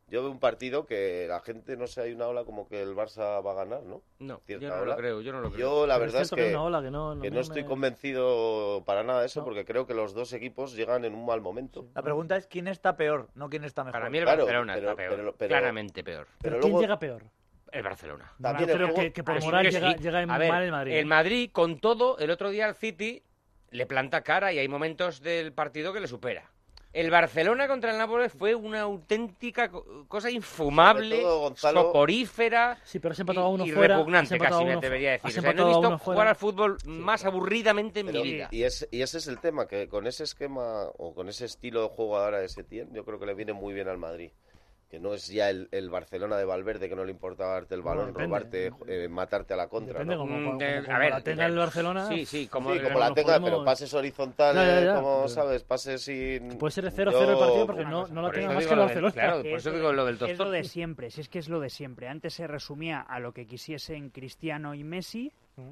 A: yo veo un partido que la gente, no sé, hay una ola como que el Barça va a ganar, ¿no?
F: No,
A: Cierta
F: yo no
A: ola.
F: lo creo, yo no lo creo.
A: Yo la
B: Pero
A: verdad
B: es
A: es
B: cierto que hay
A: que,
B: una ola que no- no
A: que no
B: me-
A: estoy convencido para nada de eso, porque creo que los dos equipos llegan en un mal momento.
C: La pregunta es quién está peor, no quién está mejor.
F: Para mí el
A: Claro,
F: Barcelona
A: pero-
F: está peor,
A: pero- pero-
F: claramente peor.
A: pero
B: ¿Quién
A: luego-
B: llega peor?
F: El Barcelona.
A: También
B: Yo
A: el
B: creo
A: juego-
B: que, que por
F: Ah, sí,
B: moral
F: que
B: llega,
F: sí.
B: llega en
F: A ver,
B: mal el Madrid.
F: El Madrid, con todo, el otro día al City le planta cara y hay momentos del partido que le supera. El Barcelona contra el Nápoles fue una auténtica co- cosa infumable,
A: Sobre todo, Gonzalo-
F: soporífera
B: Sí, pero has empatado a uno
F: y
B: fuera, has
F: repugnante,
B: empatado
F: casi
B: a
F: me
B: uno
F: debería
B: fu-
F: decir.
B: has
F: O sea, no he
B: empatado a
F: visto
B: uno
F: jugar
B: fuera.
F: al fútbol más aburridamente en
A: Pero-
F: mi vida.
A: Y, es, y ese es el tema, que con ese esquema o con ese estilo de juego ahora de Setién, yo creo que le viene muy bien al Madrid. Que no es ya el, el Barcelona de Valverde, que no le importa darte el balón,
B: depende.
A: robarte, eh, matarte a la contra.
B: Depende
A: ¿no?
B: como,
F: Mm,
B: como-
F: de-
B: como
F: a ver,
B: la tenga el Barcelona.
F: Sí, sí, como,
A: Sí,
F: el-
A: como la
B: nos
A: tenga,
B: podemos-
A: pero pases horizontales,
B: Ya, ya, ya,
A: como,
B: pero-
A: ¿sabes? Pases sin...
B: Puede ser de cero a cero el partido porque no, no lo
F: por
B: tenga
F: eso
B: más
F: digo
B: que el
F: lo del-
B: Barcelona.
F: claro,
E: Que
F: por
E: es
F: eso
E: lo
F: digo
E: de-
F: lo del
E: Es lo
F: tostón.
E: de siempre, si es que es lo de siempre. Antes se resumía a lo que quisiesen Cristiano y Messi,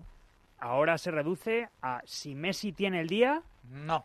E: ahora se reduce a si Messi tiene el día.
C: No.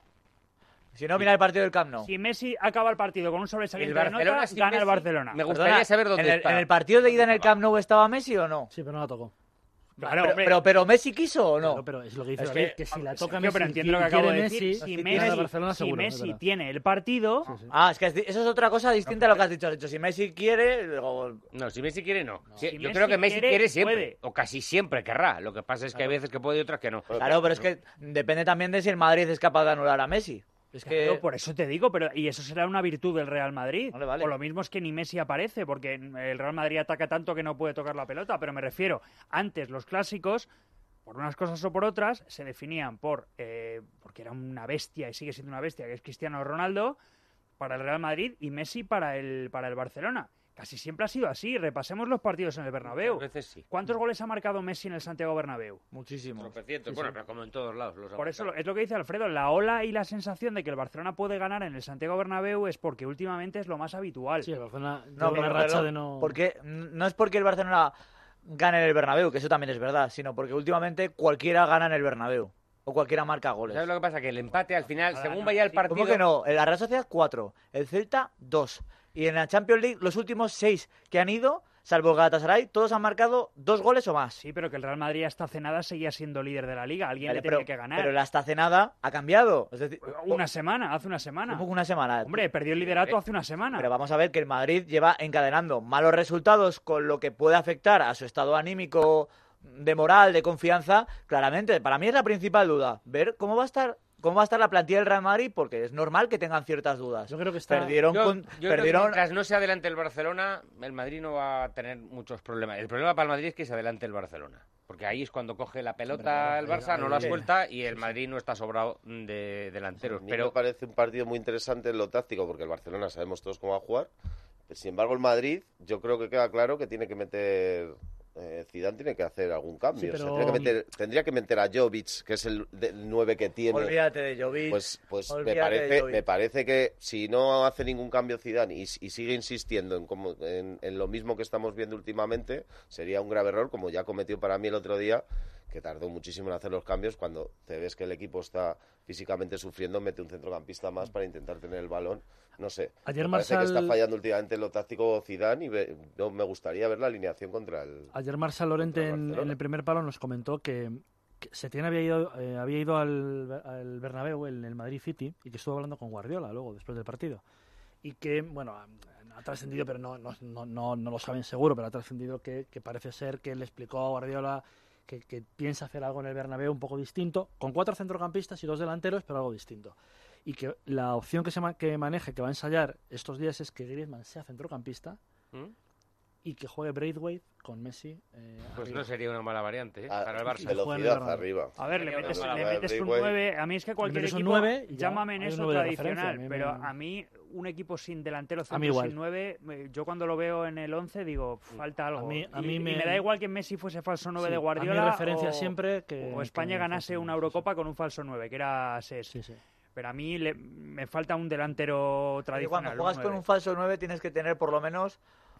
C: Si no, mira el partido del Camp Nou.
E: Si Messi acaba el partido con un sobresaliente
F: El
E: de
F: Barcelona
E: nota,
F: sin
E: gana el
F: Messi,
E: Barcelona.
F: me gustaría
C: Perdona,
F: saber dónde
C: ¿en el,
F: está.
C: ¿En el partido de ida en el Camp Nou estaba Messi o no?
B: Sí, pero no la tocó.
E: Claro,
C: pero,
E: hombre.
C: pero, pero Messi quiso o no.
B: Pero, pero es lo que dice
C: Es
B: David,
C: que-
B: que, si la
E: Sergio,
B: toca Messi,
E: pero entiendo lo que
B: y
E: acabo
B: quiere
E: de
B: Messi,
E: decir. Si
B: gana
E: Messi,
B: el Barcelona
E: si
B: seguro, es
E: Messi
B: verdad.
E: tiene el partido,
C: Ah, es que eso es otra cosa distinta a lo que has dicho. Has dicho, si Messi quiere, luego...
F: No, si Messi quiere, no. Sí,
E: Si
F: yo
E: Messi
F: creo que Messi
E: quiere,
F: quiere, siempre,
E: puede.
F: o casi siempre querrá. Lo que pasa es que hay veces que puede y otras que no.
C: Claro, pero es que depende también de si el Madrid es capaz de anular a Messi. Es que...
E: Claro, por eso te digo, pero y eso será una virtud del Real Madrid.
C: Vale, vale.
E: O lo mismo es que ni Messi aparece, porque el Real Madrid ataca tanto que no puede tocar la pelota, pero me refiero, antes los clásicos, por unas cosas o por otras, se definían por eh, porque era una bestia y sigue siendo una bestia, que es Cristiano Ronaldo para el Real Madrid y Messi para el para el Barcelona. Casi siempre ha sido así. Repasemos los partidos en el Bernabéu.
F: A veces sí.
E: ¿Cuántos goles ha marcado Messi en el Santiago Bernabéu?
C: Muchísimo.
F: Tropecientos. Bueno, pero como en todos lados. Los ha
E: Por eso
F: marcado.
E: lo- es lo que dice Alfredo, la ola y la sensación de que el Barcelona puede ganar en el Santiago Bernabéu es porque últimamente es lo más habitual.
B: Sí, el Barcelona
C: No,
B: lleva una
C: pero-
B: racha
C: pero
B: de no...
C: porque no es porque el Barcelona gane en el Bernabéu, que eso también es verdad, sino porque últimamente cualquiera gana en el Bernabéu. O cualquiera marca goles.
F: ¿Sabes lo que pasa? Que el empate al final,
E: Ahora
F: según
E: no,
F: vaya el
E: sí.
F: partido...
C: ¿Cómo que no? En la Real Sociedad, cuatro. El Celta, dos. Y en la Champions League, los últimos seis que han ido, salvo el Galatasaray, todos han marcado dos goles o más.
E: Sí, pero que el Real Madrid hasta cenada seguía siendo líder de la liga. Alguien
C: Vale,
E: le
C: pero,
E: tenía que ganar.
C: pero la estacenada ha cambiado. Es decir,
E: Una semana, hace una semana.
C: ¿cómo que una semana?
E: Hombre, perdió el liderato hace una semana.
C: Pero vamos a ver que el Madrid lleva encadenando malos resultados con lo que puede afectar a su estado anímico, de moral, de confianza. Claramente, para mí es la principal duda. Ver cómo va a estar cómo va a estar la plantilla del Real Madrid, porque es normal que tengan ciertas dudas.
B: Yo creo que está...
C: Perdieron
F: Yo,
C: con...
F: yo creo que
C: perdieron...
F: mientras no se adelante el Barcelona, el Madrid no va a tener muchos problemas. El problema para el Madrid es que se adelante el Barcelona. Porque ahí es cuando coge la pelota el Barça, no la suelta y el Madrid no está sobrado de delanteros.
A: A mí
F: Pero
A: me parece un partido muy interesante en lo táctico, porque el Barcelona sabemos todos cómo va a jugar. Sin embargo, el Madrid, yo creo que queda claro que tiene que meter... Eh, Zidane tiene que hacer algún cambio.
B: Sí,
A: O sea,
B: pero-
A: tiene que meter- tendría que meter a Jovic, que es el, de- el nueve que tiene.
C: Olvídate de Jovic.
A: Pues, pues me,
C: Olvídate de
A: parece,
C: Jovic.
A: me parece que si no hace ningún cambio Zidane y, y sigue insistiendo en, como, en, en lo mismo que estamos viendo últimamente, sería un grave error, como ya cometió para mí el otro día, que tardó muchísimo en hacer los cambios. Cuando te ves que el equipo está físicamente sufriendo, mete un centrocampista más para intentar tener el balón. No sé,
B: Ayer
A: me parece
B: Marsal-
A: que está fallando últimamente en lo táctico Zidane y ve- no, me gustaría ver la alineación contra el...
B: Ayer Marcel Lorente
A: contra el
B: en,
A: Barcelona.
B: en el primer palo nos comentó que, que Setién había ido, eh, había ido al, al Bernabéu, en el Madrid City, y que estuvo hablando con Guardiola luego, después del partido. Y que, bueno, ha, ha trascendido, pero no, no, no, no, no lo saben seguro, pero ha trascendido que, que parece ser que le explicó a Guardiola que, que piensa hacer algo en el Bernabéu un poco distinto, con cuatro centrocampistas y dos delanteros, pero algo distinto. Y que la opción que se ma- que maneje, que va a ensayar estos días, es que Griezmann sea centrocampista
F: ¿Mm?
B: y que juegue Braithwaite con Messi. eh,
F: pues
B: arriba.
F: no sería una mala variante ¿eh?
A: Ah,
F: para el Barça.
A: velocidad arriba.
E: A ver, le
F: Sería
E: metes,
F: una
E: le
F: mala
E: metes un
A: Braithwaite.
E: nueve. A mí es que cualquier
B: metes un
E: equipo,
B: nueve y ya
E: llámame en
B: hay un
E: eso
B: nueve de referencia,
E: tradicional,
B: a mí me-
E: pero a mí un equipo sin delantero
B: A mí
E: centro,
B: igual.
E: sin nueve, eh, yo cuando lo veo en el once digo, falta algo.
B: A mí- a
E: y,
B: mí
E: y
B: me-
E: me da igual que Messi fuese falso nueve
B: Sí,
E: de
B: a mí
E: Guardiola
B: referencia
E: o,
B: siempre que-
E: o España
B: que
E: ganase
B: falso
E: una
B: nueve,
E: Eurocopa con un falso nueve, que era Sés.
B: Sí, sí.
E: Pero a mí le- me falta un delantero
C: Porque
E: tradicional.
C: cuando juegas
E: un
C: con
E: nueve.
C: un falso nueve tienes que tener por lo menos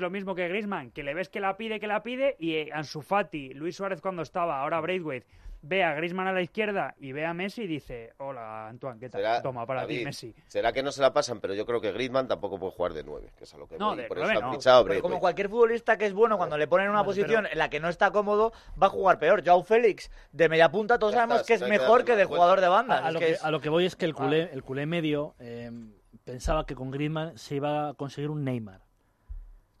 E: lo mismo que Griezmann, que le ves que la pide, que la pide, y eh, Ansu Fati, Luis Suárez cuando estaba, ahora Braithwaite, ve a Griezmann a la izquierda y ve a Messi y dice, hola, Antoine, ¿qué tal?
A: Será,
E: Toma, para
A: David,
E: ti, Messi.
A: Será que no se la pasan, pero yo creo que Griezmann tampoco puede jugar de nueve, que es a lo que
E: No,
A: voy.
E: de
A: Por
E: nueve
A: eso han
E: no.
A: fichado a
C: Pero como
A: Braithwaite.
C: cualquier futbolista que es bueno, cuando le ponen en una
B: Vale,
C: posición
B: pero-
C: en la que no está cómodo, va a jugar peor. Joao Félix, de media punta, todos
A: Ya
C: sabemos
A: está,
C: que
A: si
C: es
A: no hay que
C: mejor
A: darle
C: que de
A: más
C: jugador de
A: vueltas.
C: banda.
B: A, a
C: Es
B: lo
C: que
B: que,
C: es-
B: a lo que voy es que el culé, el culé medio eh, pensaba que con Griezmann se iba a conseguir un Neymar.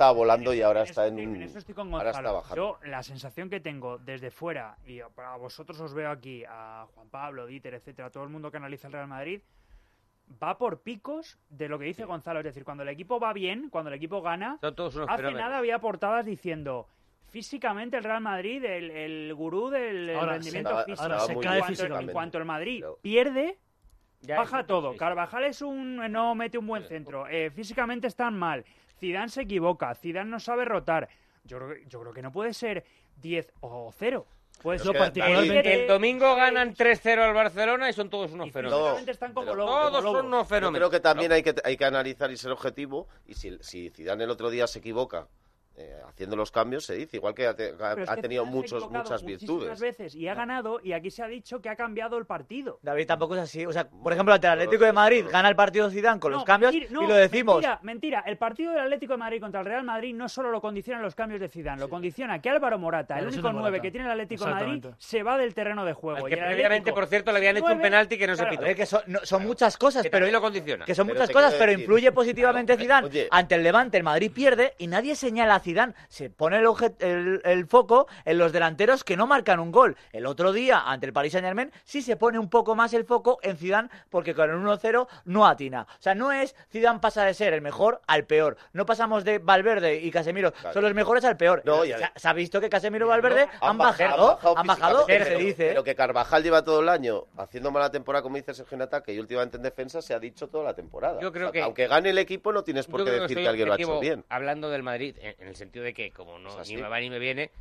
A: estaba volando y ahora
E: En
A: está
E: eso
A: en
E: estoy-
A: un...
E: en eso estoy con
A: ahora está
E: Gonzalo.
A: bajando.
E: Yo, la sensación que tengo desde fuera, y a vosotros os veo aquí, a Juan Pablo, Dieter, etcétera, todo el mundo que analiza el Real Madrid, va por picos de lo que dice Gonzalo. Es decir, cuando el equipo va bien, cuando el equipo gana,
F: Son todos unos
E: hace
F: fenómenos.
E: nada había portadas diciendo físicamente el Real Madrid, el, el gurú del
B: Ahora
E: rendimiento
B: se-
E: físico.
B: ahora se
E: En
B: cae
E: cuanto-
B: físicamente.
E: En cuanto el Madrid
A: Pero-
E: pierde,
F: Ya,
E: baja
F: sí,
E: todo.
F: sí.
E: Carvajal es un no mete un buen centro. Eh, físicamente están mal. Zidane se equivoca. Zidane no sabe rotar. Yo creo, que- yo creo que no puede ser diez o cero. Pues
A: Pero
E: yo
A: es que
E: particularmente...
F: El domingo ganan tres cero al Barcelona y son todos unos
E: y
F: fenómenos.
E: físicamente están como
A: pero
E: lobos,
F: Todos
E: como
F: son
E: lobos.
F: unos
A: Yo
F: fenómenos.
A: creo que también
F: ¿no?
A: hay que hay que analizar y ser objetivo. Y si, si Zidane el otro día se equivoca eh, haciendo los cambios, se dice, igual que ha, te- ha-
E: Pero es
A: ha
E: que
A: tenido
E: Zidane se ha
A: muchos,
E: equivocado
A: muchas
E: muchísimas
A: virtudes.
E: veces y ha ganado, y aquí se ha dicho que ha cambiado el partido.
C: David, tampoco es así. O sea, por ejemplo, ante el Atlético de Madrid gana el partido Zidane con los
E: No,
C: cambios
E: mentir- no,
C: y lo decimos.
E: Mentira, mentira. El partido del Atlético de Madrid contra el Real Madrid no solo lo condicionan los cambios de Zidane, lo condiciona que Álvaro Morata,
B: La
E: el
B: lesión
E: único
B: de Morata.
E: nueve que tiene el Atlético de Madrid,
B: Exactamente.
E: se va del terreno de juego.
F: Al
E: Y
F: que
E: el
F: previamente,
E: Atlético,
F: por cierto, le habían hecho un
E: nueve,
F: penalti que no se
E: claro,
F: pitó.
C: A ver, que son, no- son muchas cosas,
F: Que
C: pero
F: también lo condiciona.
C: que son
A: Pero
C: muchas
A: te
C: cosas,
A: quiero
C: pero
A: decir-
C: influye positivamente Zidane.
A: Oye.
C: Ante el Levante, el Madrid pierde y nadie señala a Zidane. Se pone el, obje- el, el foco en los delanteros que no marcan un gol. El otro día, ante el Paris Saint-Germain, sí se pone un poco más el foco en Zidane porque con el uno cero no atina. O sea, no es Zidane pasa de ser el mejor al peor. No pasamos de Valverde y Casemiro,
A: Claro.
C: son los mejores al peor.
A: No,
C: se,
A: y-
C: ha- se ha visto que Casemiro y Valverde han,
A: baj-
C: bajado, han bajado,
A: físicamente,
C: se
A: pero,
C: dice.
A: pero que Carvajal lleva todo el año haciendo mala temporada, como dice Sergio en ataque, y últimamente en defensa se ha dicho toda la temporada.
F: Yo creo
A: O sea,
F: que-
A: aunque gane el equipo, no tienes por
F: Yo
A: qué
F: creo
A: decir
F: soy
A: que alguien lo ha hecho
F: objetivo
A: bien.
F: Hablando del Madrid, en, en el sentido de que, como no
A: Es así.
F: ni me va ni me viene,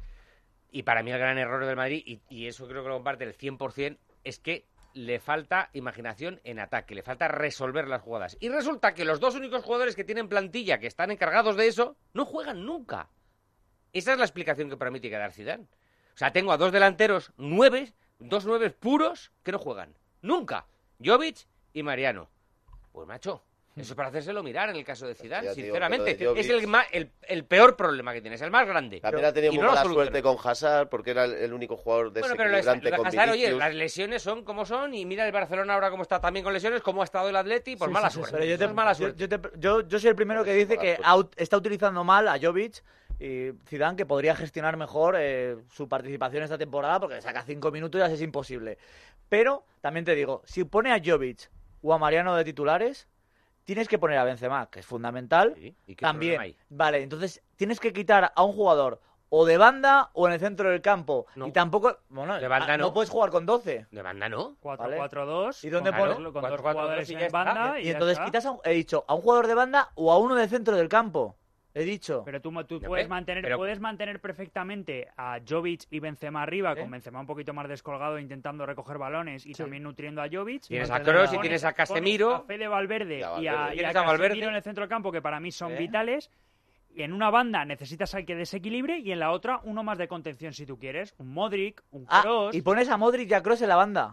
F: y para mí el gran error del Madrid, y, y eso creo que lo comparte el cien por ciento, es que le falta imaginación en ataque, le falta resolver las jugadas. Y resulta que los dos únicos jugadores que tienen plantilla, que están encargados de eso, no juegan nunca. Esa es la explicación que para mí tiene que dar Zidane. O sea, tengo a dos delanteros nueve, dos nueves puros que no juegan. Nunca. Jovic y Mariano. Pues macho, eso es para hacérselo mirar en el caso de Zidane,
A: Ya, tío,
F: sinceramente.
A: pero de
F: Es el,
A: Jovic-
F: ma- el, el peor problema que tiene, es el más grande.
A: También ha tenido
F: Y
A: muy
F: no lo
A: mala
F: soluciona.
A: suerte con Hazard, porque era el, el único jugador
F: Bueno, pero lo está-
A: desequilibrante
F: lo de
A: con
F: Hazard, oye,
A: Vinicius.
F: las lesiones son como son, y mira el Barcelona ahora cómo está también con lesiones, cómo ha estado el Atleti, por
C: Sí,
F: mala
C: sí, sí,
F: suerte.
C: pero yo, te-
F: Eso es mala
C: yo-
F: suerte.
C: yo te- yo- yo soy el primero que dice que out- está utilizando mal a Jovic y Zidane, que podría gestionar mejor eh, su participación esta temporada porque le saca cinco minutos y así es imposible. Pero también te digo, si pone a Jovic o a Mariano de titulares, tienes que poner a Benzema, que es fundamental.
F: Sí, ¿y qué
C: También,
F: problema hay?
C: vale, entonces tienes que quitar a un jugador o de banda o en el centro del campo.
F: No.
C: Y tampoco, bueno,
F: De banda
C: ah,
F: no.
C: puedes jugar con doce.
F: De banda no.
E: cuatro
C: Vale.
E: cuatro dos.
C: ¿Y dónde
E: con,
C: pones?
E: dos- con
F: cuatro
E: dos
F: cuatro
E: jugadores
F: dos y
E: en
F: ya está.
E: banda.
C: Y
E: ya
C: entonces
E: está.
C: quitas, a, un- he dicho, a un jugador de banda o a uno del centro del campo. He dicho.
E: Pero tú, tú
F: No,
E: puedes,
F: pero-
E: mantener,
F: pero-
E: puedes mantener perfectamente a Jovic y Benzema arriba,
C: ¿Eh?
E: con Benzema un poquito más descolgado intentando recoger balones y también nutriendo a Jovic.
F: Tienes
E: Y
F: a
E: mantener
F: Kroos y
E: pones-
F: tienes a
E: pones
F: Casemiro.
E: A Fede Valverde
A: Y a
E: y a,
A: Valverde.
E: y
F: Tienes
E: a
F: a Valverde.
E: Casemiro en el centro del campo, que para mí son
C: ¿Eh?
E: vitales. Y en una banda necesitas al que desequilibre y en la otra uno más de contención si tú quieres. Un Modric, un
C: Ah,
E: Kroos.
C: y pones a Modric y a Kroos en la banda.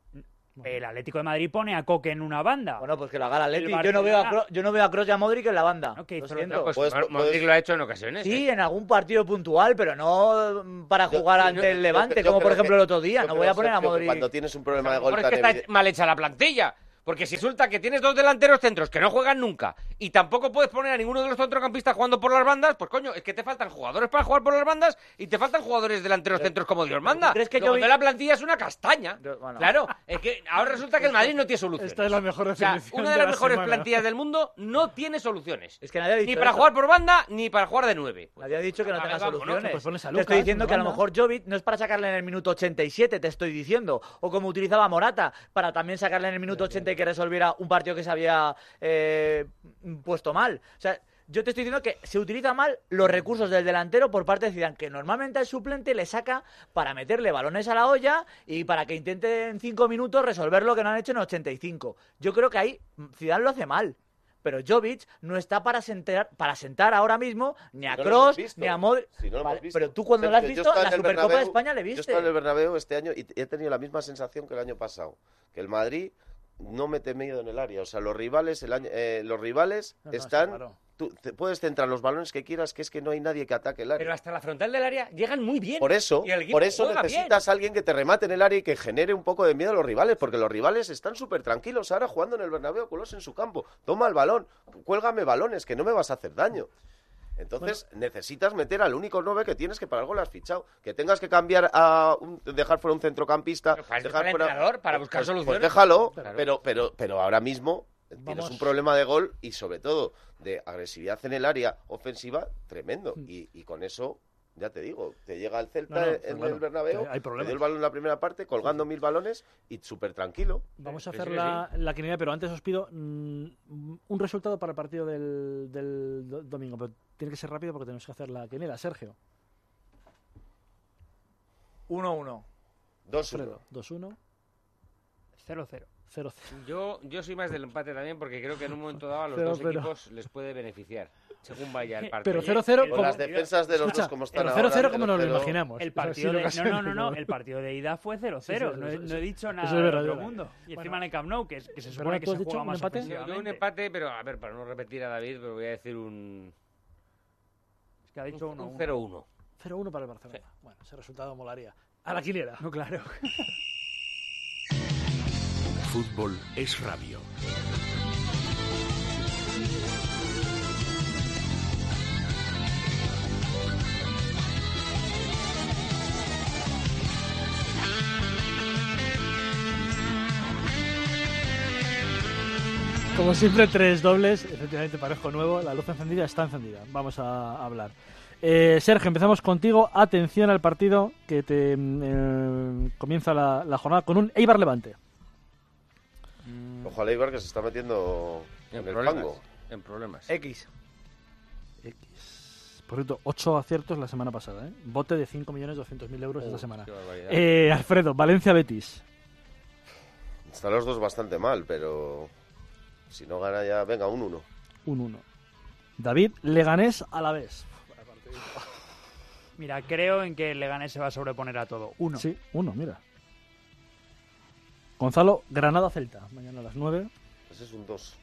E: El Atlético de Madrid pone a Coque en una banda.
C: Bueno, pues que lo haga el Atleti.
E: El
C: Yo no veo a
E: Barcelona-
C: Kroos, yo no veo a Kroos y a Modric en la banda.
E: Ok,
C: Lo
E: pero-
C: siento.
F: Pues
A: Puedes-
F: Mo-
A: puedes-
F: Modric lo ha hecho en ocasiones.
C: Sí,
F: ¿eh?
C: en algún partido puntual, pero no mm, para
A: Yo-
C: jugar
A: yo-
C: ante
A: yo-
C: el Levante,
A: yo
C: como por
A: creo
C: ejemplo
A: que-
C: el otro día.
A: yo
C: No
A: creo,
C: voy a poner a
A: Sergio, que
C: Modric.
A: Cuando tienes un problema
F: A
A: de
F: lo mejor
A: gol
F: es
A: tan
F: que está
A: evidente-
F: mal hecha la plantilla. Porque si resulta que tienes dos delanteros centros que no juegan nunca y tampoco puedes poner a ninguno de los centrocampistas jugando por las bandas, pues coño, es que te faltan jugadores para jugar por las bandas y te faltan jugadores delanteros centros como Dios manda.
C: ¿tú crees que
F: Luego
C: Jovic-
F: toda la plantilla es una castaña.
C: Yo- bueno.
F: Claro, es que ahora resulta que el Madrid no tiene soluciones.
B: Esta es la mejor
F: O sea,
B: definición
F: una de
B: de
F: las
B: la
F: mejores
B: semana.
F: plantillas del mundo no tiene soluciones.
C: Es que nadie ha dicho
F: Ni para
C: eso.
F: jugar por banda, ni para jugar de nueve.
C: Nadie ha dicho que no
F: A
C: tenga
F: ver, vamos, ¿no?
C: soluciones.
B: Pues pones a
C: Te
B: Lucas
C: estoy diciendo
B: en
C: que a lo
B: banda.
C: mejor Jovic no es para sacarle en el minuto ochenta y siete, te estoy diciendo. O como utilizaba Morata, para también sacarle en el minuto ochenta y que resolviera un partido que se había eh, puesto mal. O sea, yo te estoy diciendo que se utiliza mal los recursos del delantero por parte de Zidane, que normalmente al suplente le saca para meterle balones a la olla y para que intente en cinco minutos resolver lo que no han hecho en ochenta y cinco. Yo creo que ahí Zidane lo hace mal. Pero Jovic no está para sentar, para sentar ahora mismo ni a
A: Si no lo hemos
C: Kroos
A: visto.
C: ni a Modric.
A: Si no lo hemos
C: Vale,
A: visto.
C: pero tú cuando lo has
A: Sergio, yo
C: visto,
A: estaba
C: la
A: en el
C: Supercopa de
A: Bernabéu-
C: España le
A: Yo
C: viste.
A: estaba en el Bernabéu este año y he tenido la misma sensación que el año pasado. Que el Madrid no mete miedo en el área. O sea, los rivales, el año, eh, los rivales
B: No, no,
A: están...
B: sí, claro.
A: Tú te puedes centrar los balones que quieras, que es que no hay nadie que ataque el área.
F: Pero hasta la frontal del área llegan muy bien.
A: Por eso,
F: Y el equipo
A: por eso
F: juega
A: necesitas a alguien que te remate en el área y que genere un poco de miedo a los rivales, porque los rivales están súper tranquilos ahora jugando en el Bernabéu, Colos en su campo. Toma el balón, cuélgame balones, que no me vas a hacer daño. Entonces necesitas meter al único nueve que tienes, que para algo le has fichado. Que tengas que cambiar a un- dejar fuera un centrocampista,
F: Pero para eso
A: dejar
F: está el
A: fuera...
F: entrenador, para buscar
A: Pues-
F: soluciones.
A: Pues déjalo,
F: Claro.
A: pero, pero, pero ahora mismo Tienes
B: Vamos.
A: un problema de gol y sobre todo de agresividad en el área ofensiva tremendo. Y, y con eso, ya te digo, te llega el Celta
B: No, no,
A: en
B: claro,
A: el Bernabéu,
B: hay
A: te
B: problemas.
A: dio el balón en la primera parte, colgando mil balones y súper tranquilo.
B: Vamos a
A: Sí,
B: hacer
A: sí,
B: la, la quiniela, pero antes os pido mm, un resultado para el partido del, del do- domingo. Pero tiene que ser rápido porque tenemos que hacer la quiniela. Sergio.
C: uno uno.
A: dos
B: uno. dos uno.
E: cero cero.
B: cero cero.
F: Yo, yo soy más del empate también porque creo que en un momento dado a los
B: Cero,
F: dos
B: cero.
F: equipos les puede beneficiar, según vaya el partido.
B: Pero cero cero.
A: Con las defensas de los dos como están ahora.
B: cero cero como nos lo
A: cero cero.
B: imaginamos.
E: El
B: O sea,
E: partido
B: sí,
E: de,
B: lo que
E: no, no, no,
B: ha
E: no,
B: sido.
E: el partido de ida fue cero
B: Sí,
E: cero.
B: sí,
E: no, he-
B: eso-
E: no he dicho nada
B: eso es verdad,
E: del
B: es
E: otro
B: verdad.
E: mundo. Y
B: Bueno.
E: encima en el Camp Nou, que, que se
B: Pero
E: supone que
B: ¿tú has
E: se
B: dicho
E: juega
B: un
E: más
B: empate?
F: Yo, yo un
E: ofensivamente.
F: empate, pero a ver, para no repetir a David, pero voy a decir un,
E: Es que ha dicho
F: un,
E: uno
F: un cero uno.
B: cero uno para el Barcelona. Bueno, ese resultado molaría. A la quiniela.
E: No, claro.
G: Fútbol es radio.
B: Como siempre, tres dobles. Efectivamente, parejo nuevo. La luz encendida está encendida. Vamos a hablar. Eh, Sergio, empezamos contigo. Atención al partido que te eh, comienza la, la jornada con un Eibar Levante.
A: Ojo al Eibar que se está metiendo en, el
F: problemas,
A: fango.
F: En problemas.
C: X.
B: X. Por cierto, ocho aciertos la semana pasada. ¿eh? Bote de cinco millones doscientos mil euros
F: Oh,
B: esta semana.
F: qué barbaridad.
B: Eh, Alfredo, Valencia-Betis.
A: Están los dos bastante mal, pero si no gana ya, venga, un uno.
B: Un uno. David, Leganés a la vez.
E: Mira, creo en que el Leganés se va a sobreponer a todo. Uno.
B: Sí, uno, mira. Gonzalo, Granada-Celta. Mañana a las nueve.
A: Ese es un dos.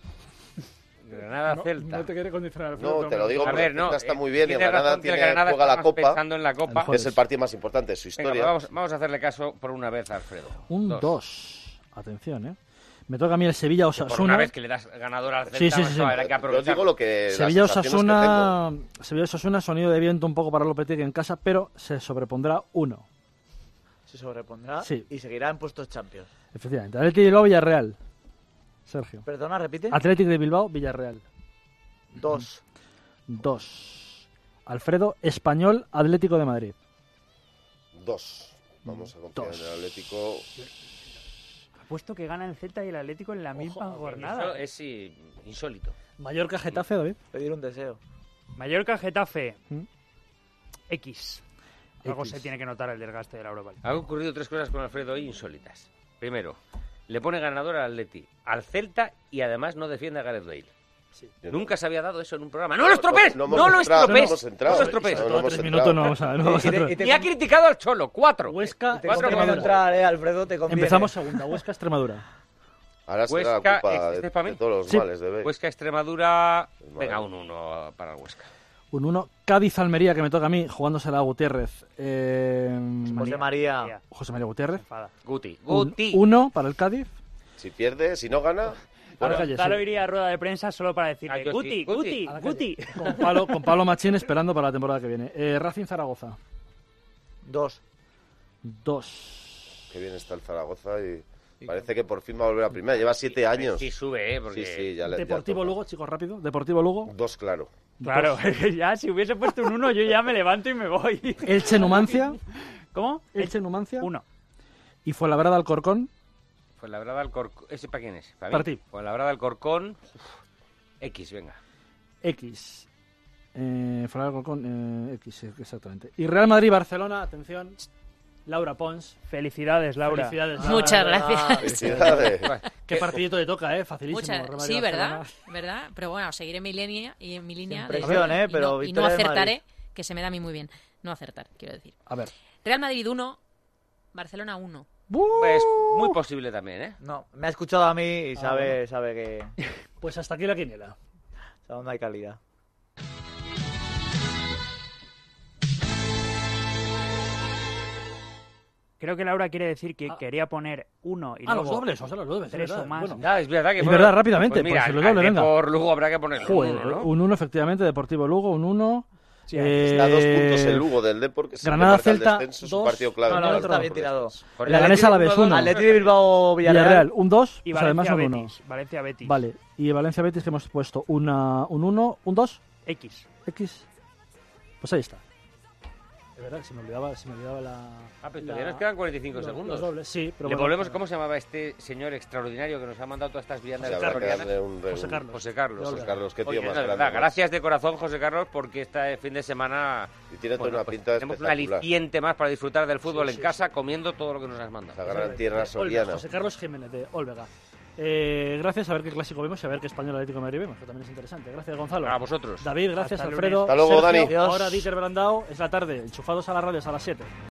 F: Granada
B: No,
F: Celta.
B: no te quiere condicionar, Alfredo,
A: No,
B: pero
A: te lo
B: me-
A: digo
F: A
A: porque
F: ver,
A: el
F: no,
A: Celta está
F: eh,
A: muy bien y
F: tiene
A: el Granada
F: razón que el
A: tiene,
F: Granada
A: juega
F: está
A: la
F: más
A: Copa,
F: pensando en la Copa.
A: que es el partido más importante de su historia.
F: Venga, vamos, vamos a hacerle caso por una vez a Alfredo.
B: Un
F: Dos.
B: dos. Atención, ¿eh? Me toca a mí el Sevilla-Osasuna.
F: Por una vez que le das ganador al Celta,
B: Sí, sí, sí, sí.
F: habrá que
A: Yo
F: aprovechar.
A: digo lo que las
B: Sevilla
A: sensaciones que
B: Osasuna, Sevilla Osasuna, sonido de viento un poco para Lopetegui en casa, pero se sobrepondrá uno.
C: Se sobrepondrá
B: Sí.
C: y seguirá en puestos Champions.
B: Efectivamente. Atlético de Bilbao, Villarreal. Sergio.
C: Perdona, repite.
B: Atlético de Bilbao, Villarreal.
C: Dos.
B: Dos. Alfredo, Español, Atlético de Madrid.
A: tengo. Dos. Vamos a confiar en el Atlético.
E: Puesto que gana el Celta y el Atlético en la misma jornada.
F: Eso es sí, insólito.
B: Mallorca, Getafe, David.
C: Pedir un deseo.
E: Mallorca, Getafe.
B: ¿Mm?
E: X. Algo
B: X.
E: se tiene que notar el desgaste de la Europa League.
F: Han ocurrido tres cosas con Alfredo hoy insólitas. Primero, le pone ganador al Atleti, al Celta y además no defiende a Gareth Bale. Nunca se había dado eso en un programa. ¡No lo estropees!
A: No,
F: ¡No,
A: no hemos
F: lo
A: entrado,
F: estropees!
A: no hemos entrado.
F: ¡No lo estropees!
A: No, no hemos
B: Tres
A: entrado.
B: minutos no vamos a, no vamos a
C: Y te-
B: entrar.
C: y te-
F: Y ha criticado al Cholo. ¡Cuatro!
B: Huesca,
C: Te
F: Cuatro
C: conviene
F: minutos.
C: entrar, eh, Alfredo, te conviene.
B: Empezamos segunda. Huesca, Extremadura.
A: Ahora será
F: Huesca,
A: la culpa
F: ¿este
A: de,
F: es para mí?
A: de todos los
B: Sí.
A: males de Bale.
F: Huesca, Extremadura...
A: Madre.
F: Venga, un uno para el Huesca.
B: Un uno. Cádiz-Almería, que me toca a mí, jugándosela a Gutiérrez. Eh,
C: José María.
B: José María Gutiérrez.
E: Enfada.
F: Guti.
B: Un-
F: Guti.
B: Uno para el Cádiz.
A: Si pierde, si no gana,
B: A la
A: fuera.
B: calle,
E: Gonzalo
B: sí.
E: iría a rueda de prensa solo para decirle
F: Ah, yo sí.
E: Guti,
F: Guti.
E: Guti,
B: A la
E: Guti.
B: Con Pablo, con Pablo Machín esperando para la temporada que viene. Eh, Racing Zaragoza.
C: Dos.
B: Dos.
A: Qué bien está el Zaragoza y parece que por fin va a volver a primera. Lleva siete años.
F: Sí sube, ¿eh? Porque...
A: Sí, sí, ya le ya
B: Deportivo
A: toca.
B: Lugo, chicos, rápido. Deportivo Lugo.
A: Dos, claro.
E: Claro, ya si hubiese puesto un uno yo ya me levanto y me voy.
B: Elche Numancia.
E: ¿Cómo?
B: Elche Numancia.
E: Uno.
B: Y Fuenlabrada Alcorcón.
F: Fue labrada al Corcón. ¿Ese para quién es? Para,
B: Para
F: mí.
B: ti.
F: Fue labrada al Corcón. X, venga.
B: X. Eh, Fuenlabrada Alcorcón. Eh, X, exactamente. Y Real Madrid-Barcelona. Atención. Laura Pons.
E: Felicidades, Laura.
B: Felicidades.
P: Muchas
B: Laura.
P: gracias.
A: Felicidades.
B: Qué partidito te toca, ¿eh? Facilísimo.
P: Muchas,
B: Real
P: sí,
B: Madrid-Barcelona.
P: ¿verdad? ¿verdad? Pero bueno, seguiré mi línea y en mi línea
C: Sin
P: de-
C: presión, ¿eh?
P: y
C: Pero
P: no, y no
C: victoria del
P: acertaré,
C: Madrid.
P: que se me da a mí muy bien. No acertar, quiero decir.
B: A ver.
P: Real Madrid uno, Barcelona uno.
F: Es muy posible también, ¿eh?
C: No, me ha escuchado a mí y
B: Ah,
C: sabe,
B: bueno.
C: sabe que
B: Pues hasta aquí la quiniela.
C: sabe dónde hay calidad.
E: Creo que Laura quiere decir que quería poner uno y
B: Ah,
E: luego
B: los dobles, o sea, los dobles.
E: tres
B: es verdad.
E: o más.
B: Bueno.
F: Ya, es verdad que
B: Es
F: por-
B: verdad, rápidamente,
F: Pues mira,
B: pues si lo
F: al
B: doble,
F: de
B: venga.
F: por Lugo habrá que ponerlo.
B: Joder,
F: uno, ¿no?
B: un uno, efectivamente. Deportivo Lugo, un uno. Sí,
A: está a dos puntos el Lugo del Depor, que se
B: Granada
A: marca el
B: Celta,
A: descenso, es
B: dos.
A: un partido clave.
C: No, no,
A: para
C: está
A: el
C: bien tirado.
A: Por
B: La Ganesa a la vez uno.
C: Atleti de Bilbao Villarreal.
B: Villarreal, un dos.
E: Y
B: o sea, además
E: Valencia
B: un uno.
E: Betis. Valencia Betis.
B: Vale. Y Valencia Betis que hemos puesto una, un uno, un dos.
E: X.
B: X. Pues ahí está. De verdad, se me olvidaba, se me olvidaba la...
F: Ah, pero
B: la-
F: todavía nos quedan cuarenta y cinco
B: los-
F: segundos.
B: los dobles, sí, pero
F: Le
B: bueno,
F: volvemos,
B: claro.
F: ¿cómo se llamaba este señor extraordinario que nos ha mandado todas estas viandas
A: Sí, habrá que
F: terrorianas?
A: darle un-
B: José
A: un-
B: Carlos.
F: José Carlos.
A: José Carlos, qué tío
F: Oye,
A: más
F: no, de
A: grande,
F: verdad,
A: ¿no?
F: gracias de corazón, José Carlos, porque este fin de semana
A: Y tiene toda una
F: pues
A: pinta
F: tenemos un
A: espectacular.
F: aliciente más para disfrutar del fútbol
B: Sí,
F: en
B: sí,
F: casa comiendo todo lo que nos has mandado.
A: La gran tierra
B: Olvega,
A: soriana.
B: José Carlos Jiménez de Olvega. Eh, gracias, a ver qué clásico vemos y a ver qué Español Atlético de Madrid vemos, que también es interesante. Gracias, Gonzalo.
F: A vosotros.
B: David, gracias,
E: Hasta el
B: Alfredo.
A: lunes. Hasta luego,
B: Sergio,
A: Dani.
B: Ahora Dicker Brandao, es la tarde, enchufados a las radios a las siete.